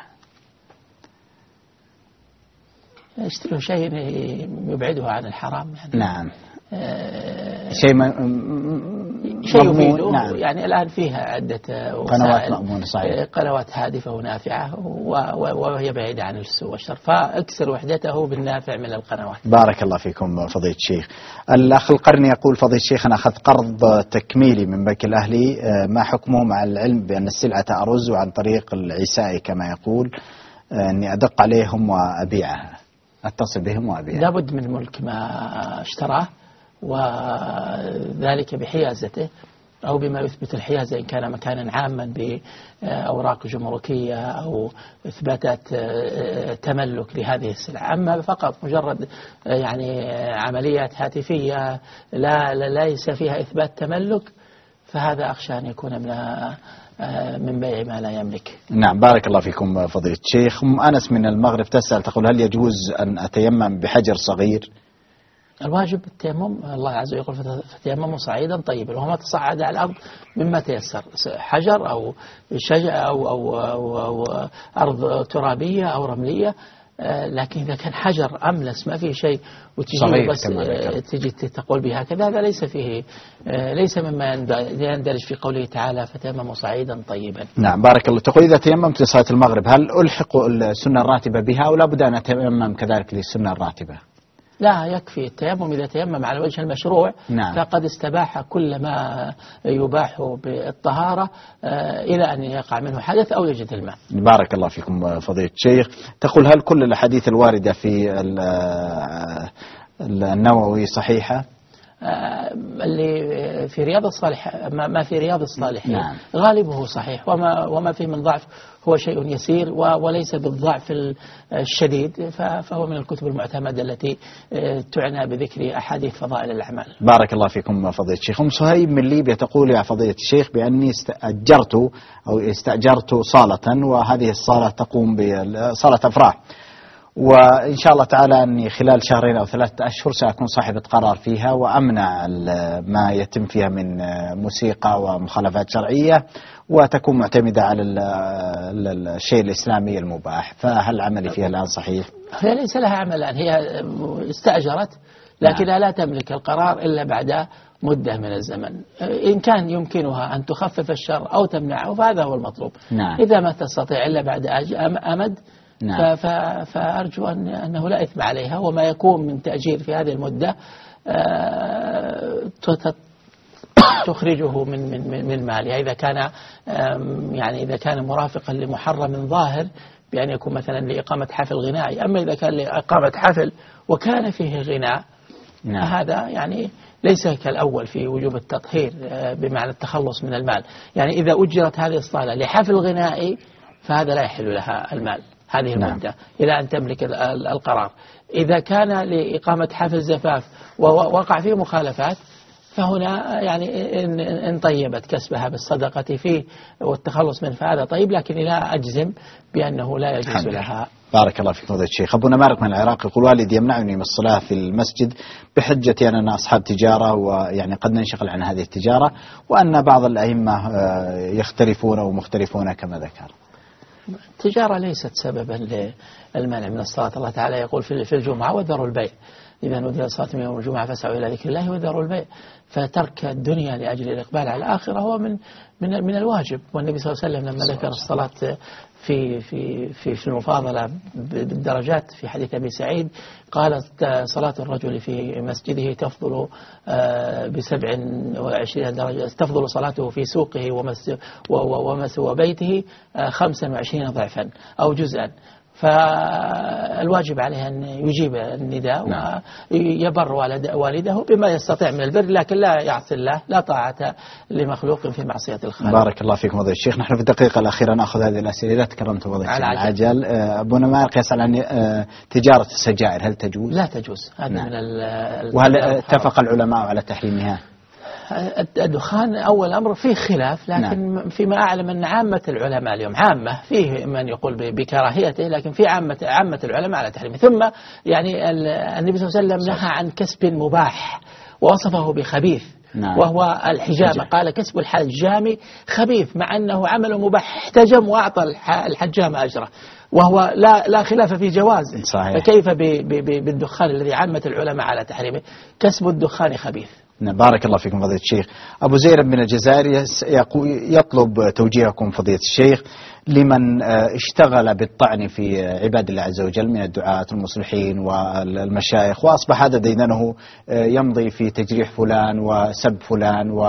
اشتري شيء يبعده عن الحرام يعني. نعم. آه شيء م... شيء يفيده. نعم. يعني الآن فيها عدة قنوات مأمونة صحيح. قنوات هادفة ونافعة وهي بعيدة عن السوء والشر، فاكسر وحدته بالنافع من القنوات. بارك الله فيكم فضيلة الشيخ. الأخ القرني يقول فضيلة الشيخ أنا أخذت قرض تكميلي من بنك الأهلي، ما حكمه مع العلم بأن السلعة أرز عن طريق العسائي كما يقول، أني أدق عليهم وأبيعها، أتصل بهم وأبيعها؟ لابد من ملك ما اشتراه وذلك بحيازته أو بما يثبت الحيازة إن كان مكانا عاما بأوراق جمركية أو إثباتات تملك لهذه السلعة. أما فقط مجرد يعني عمليات هاتفية لا ليس فيها إثبات تملك فهذا أخشى أن يكون من من بيع ما لا يملك. نعم بارك الله فيكم فضيلة الشيخ. أم أنس من المغرب تسأل تقول هل يجوز أن أتيمم بحجر صغير؟ الواجب التيمم، الله عز وجل يقول فتيمموا صعيدا طيبا، وما تصعد على الأرض مما تيسر، حجر أو شجر أو, أو, أو, أو أرض ترابية أو رملية. لكن إذا كان حجر أملس ما فيه شيء وتجي بس تجي تقول به هكذا، هذا ليس فيه ليس مما يندرج في قوله تعالى فتيمموا صعيدا طيبا. نعم بارك الله. تقول إذا تيممت لصلاة المغرب هل ألحق السنة الراتبة بها أو لابد أن أتيمم كذلك للسنة الراتبة؟ لا يكفي التيمم إذا تيمم على وجه المشروع. نعم. فقد استباح كل ما يباح بالطهارة إلى أن يقع منه حدث أو يجد الماء. بارك الله فيكم فضيلة الشيخ. تقول هل كل الأحاديث الواردة في النووي صحيحة؟ اللي في رياض الصالح ما في رياض الصالحين نعم. غالبه صحيح، وما وما فيه من ضعف هو شيء يسير وليس بالضعف الشديد، فهو من الكتب المعتمدة التي تعنى بذكر أحاديث فضائل الأعمال. بارك الله فيكم فضيلة الشيخ. أم صهيب من ليبيا تقول يا فضيلة الشيخ بأني استأجرت أو استأجرت صالة، وهذه الصالة تقوم بصالة أفراح، وإن شاء الله تعالى أني خلال شهرين أو ثلاثة أشهر سأكون صاحبة قرار فيها وأمنع ما يتم فيها من موسيقى ومخالفات شرعية، وتكون معتمدة على الشيء الإسلامي المباح، فهل عملي فيها الآن صحيح؟ هي ليس لها عمل الآن، هي استأجرت لكنها لا تملك القرار إلا بعد مدة من الزمن. إن كان يمكنها أن تخفف الشر أو تمنعه فهذا هو المطلوب. نعم. إذا ما تستطيع إلا بعد أمد نعم. فأرجو أن أنه لا إثم عليها، وما يكون من تأجير في هذه المدة تخرجه من من من مالها، إذا كان يعني إذا كان مرافقا لمحرم ظاهر بأن يكون مثلا لإقامة حفل غنائي. أما إذا كان لإقامة حفل وكان فيه غناء نعم. هذا يعني ليس كالأول في وجوب التطهير بمعنى التخلص من المال. يعني إذا أجرت هذه الصالة لحفل غنائي فهذا لا يحل لها المال هذه المدة. نعم. إلى أن تملك القرار. إذا كان لإقامة حفل زفاف ووقع فيه مخالفات فهنا يعني إن, إن طيبت كسبها بالصدقة فيه والتخلص منه فهذا طيب، لكن لا أجزم بأنه لا يجوز لها. بارك الله فيك فضيلة الشيخ. أبو نمارق من العراق يقول والدي يمنعني من الصلاة في المسجد بحجة أننا أصحاب تجارة ويعني قد ننشغل عن هذه التجارة، وأن بعض الأئمة يختلفون ومختلفون كما ذكر. التجارة ليست سببا للمنع من الصلاة. الله تعالى يقول في الجمعة وذروا البيع، إذا نودي للصلاة من يوم الجمعة فاسعوا إلى ذكر الله وذروا البيع. فترك الدنيا لأجل الإقبال على الآخرة هو من من من الواجب. والنبي صلى الله عليه وسلم لما ذكر الصلاة في في في في المفاضلة بالدرجات في حديث أبي سعيد قال صلاة الرجل في مسجده تفضل بسبع وعشرين درجة، تفضل صلاته في سوقه ومثوى بيته خمسا وعشرين ضعفا أو جزءا. فالواجب عليه أن يجيب النداء نعم. ويبر والده بما يستطيع من البر، لكن لا يعصي الله، لا طاعة لمخلوق في معصية الخالق. بارك الله فيكم فضيلة الشيخ. نحن في الدقيقة الأخيرة نأخذ هذه الأسئلة. لا تكرمت فضيلة الشيخ العجل. أبو نمارق يسأل عن تجارة السجائر، هل تجوز؟ لا تجوز. هذا نعم. من وهل اتفق العلماء على تحريمها؟ الدخان أول أمر فيه خلاف، لكن نعم. فيما أعلم أن عامة العلماء اليوم عامة فيه من يقول بكراهيته، لكن في عامة عامة العلماء على تحريمه. ثم يعني النبي صلى الله عليه وسلم نهى عن كسب مباح ووصفه بخبيث نعم. وهو الحجامة، قال كسب الحجام خبيث، مع أنه عمل مباح احتجم وأعطى الحجام أجره، وهو لا لا خلاف في جواز صحيح. فكيف بالدخان الذي عامة العلماء على تحريمه؟ كسب الدخان خبيث. بارك الله فيكم فضيلة الشيخ. أبو زيرب من الجزائر يطلب توجيهكم فضيلة الشيخ لمن اشتغل بالطعن في عباد الله عز وجل من الدعاة المصلحين والمشايخ، وأصبح هذا ديدنه يمضي في تجريح فلان وسب فلان و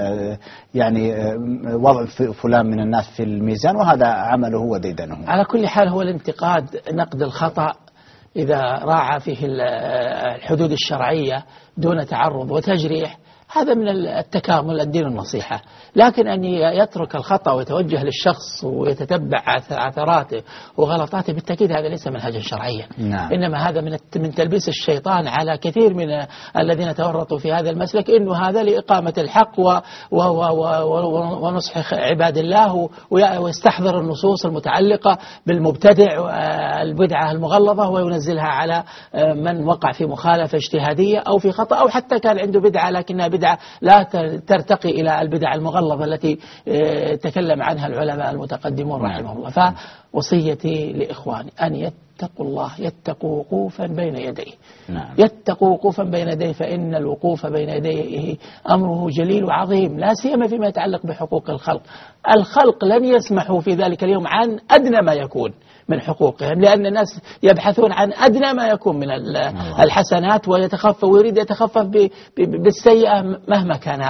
يعني وضع فلان من الناس في الميزان، وهذا عمله وديدنه. على كل حال هو الانتقاد نقد الخطأ إذا راعى فيه الحدود الشرعية دون تعرض وتجريح، هذا من التكامل الدين النصيحة. لكن أن يترك الخطأ ويتوجه للشخص ويتتبع عثراته وغلطاته بالتأكيد هذا ليس منهجا شرعيا نعم. إنما هذا من من تلبيس الشيطان على كثير من الذين تورطوا في هذا المسلك، إنه هذا لإقامة الحق و و و ونصح عباد الله، ويستحضر النصوص المتعلقة بالمبتدع البدعة المغلظة وينزلها على من وقع في مخالفة اجتهادية أو في خطأ، أو حتى كان عنده بدعة لكنها بدعة لا ترتقي إلى البدع المغلظة التي تكلم عنها العلماء المتقدمون رحمهم الله. فوصيتي لإخواني أن يتقوا الله، يتقوا وقوفا بين يديه نعم. يتقوا وقوفا بين يديه، فإن الوقوف بين يديه أمره جليل وعظيم، لا سيما فيما يتعلق بحقوق الخلق. الخلق لن يسمحوا في ذلك اليوم عن أدنى ما يكون من حقوقهم، لأن الناس يبحثون عن أدنى ما يكون من الحسنات ويتخفف ويريد يتخفف بالسيئة مهما كان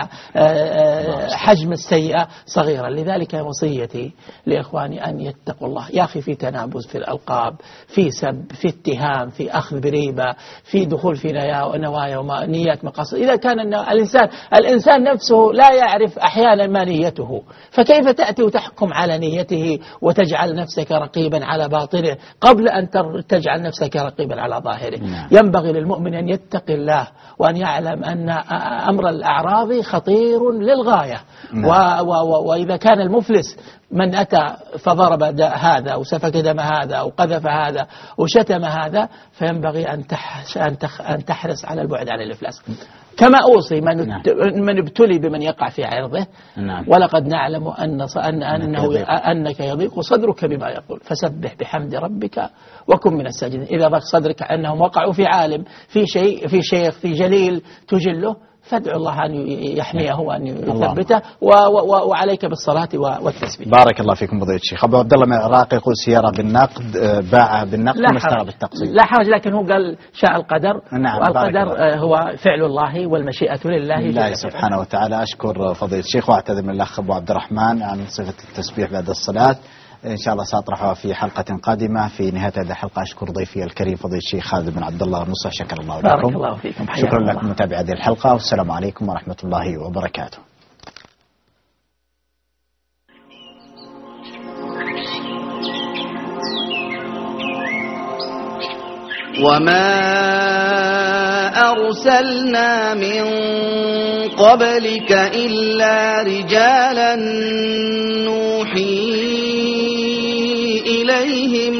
حجم السيئة صغيرا. لذلك وصيتي لإخواني أن يتقوا الله. يا أخي في تنابز في الألقاب، في سب، في اتهام، في أخذ بريبة، في دخول في نوايا ونيات مقاصد. إذا كان الإنسان الإنسان نفسه لا يعرف أحيانا ما نيته، فكيف تأتي وتحكم على نيته وتجعل نفسك رقيبا على باطنه قبل أن تجعل نفسك رقيبا على ظاهره نعم. ينبغي للمؤمن أن يتقي الله وأن يعلم أن أمر الأعراض خطير للغاية نعم. و و وإذا كان المفلس من أتى فضرب هذا وسفك دم هذا أو قذف هذا وشتم هذا، فينبغي أن أن تحرص على البعد عن الإفلاس. كما أوصي من نعم. من ابتلي بمن يقع في عرضه نعم. ولقد نعلم أن أن أنه أنك يضيق صدرك بما يقول، فسبح بحمد ربك وكن من الساجدين. إذا ضاق صدرك أنهم وقعوا في عالم، في شيء، في شيخ، في جليل تجله، فادعو الله أن يحميه وأن يثبته، وعليك بالصلاة والتسبيح. بارك الله فيكم فضيلة الشيخ. أبو عبد الله من العراق يقول سيارة بالنقد باعها بالنقد واشترى بالتقسيط. لا حرج، لكن هو قال شاء القدر نعم. والقدر هو فعل الله والمشيئة لله الله سبحانه وتعالى. أشكر فضيلة الشيخ وأعتذر من الأخ أبو عبد الرحمن عن صفة التسبيح بعد الصلاة. إن شاء الله سأطرحها في حلقة قادمة. في نهاية هذه الحلقة أشكر ضيفي الكريم فضيلة الشيخ خالد بن عبد الله النصح. شكر الله لكم. بارك الله فيكم. شكرا لكم متابعي هذه الحلقة، والسلام عليكم ورحمة الله وبركاته. وما أرسلنا من قبلك إلا رجالا نوحي إليهم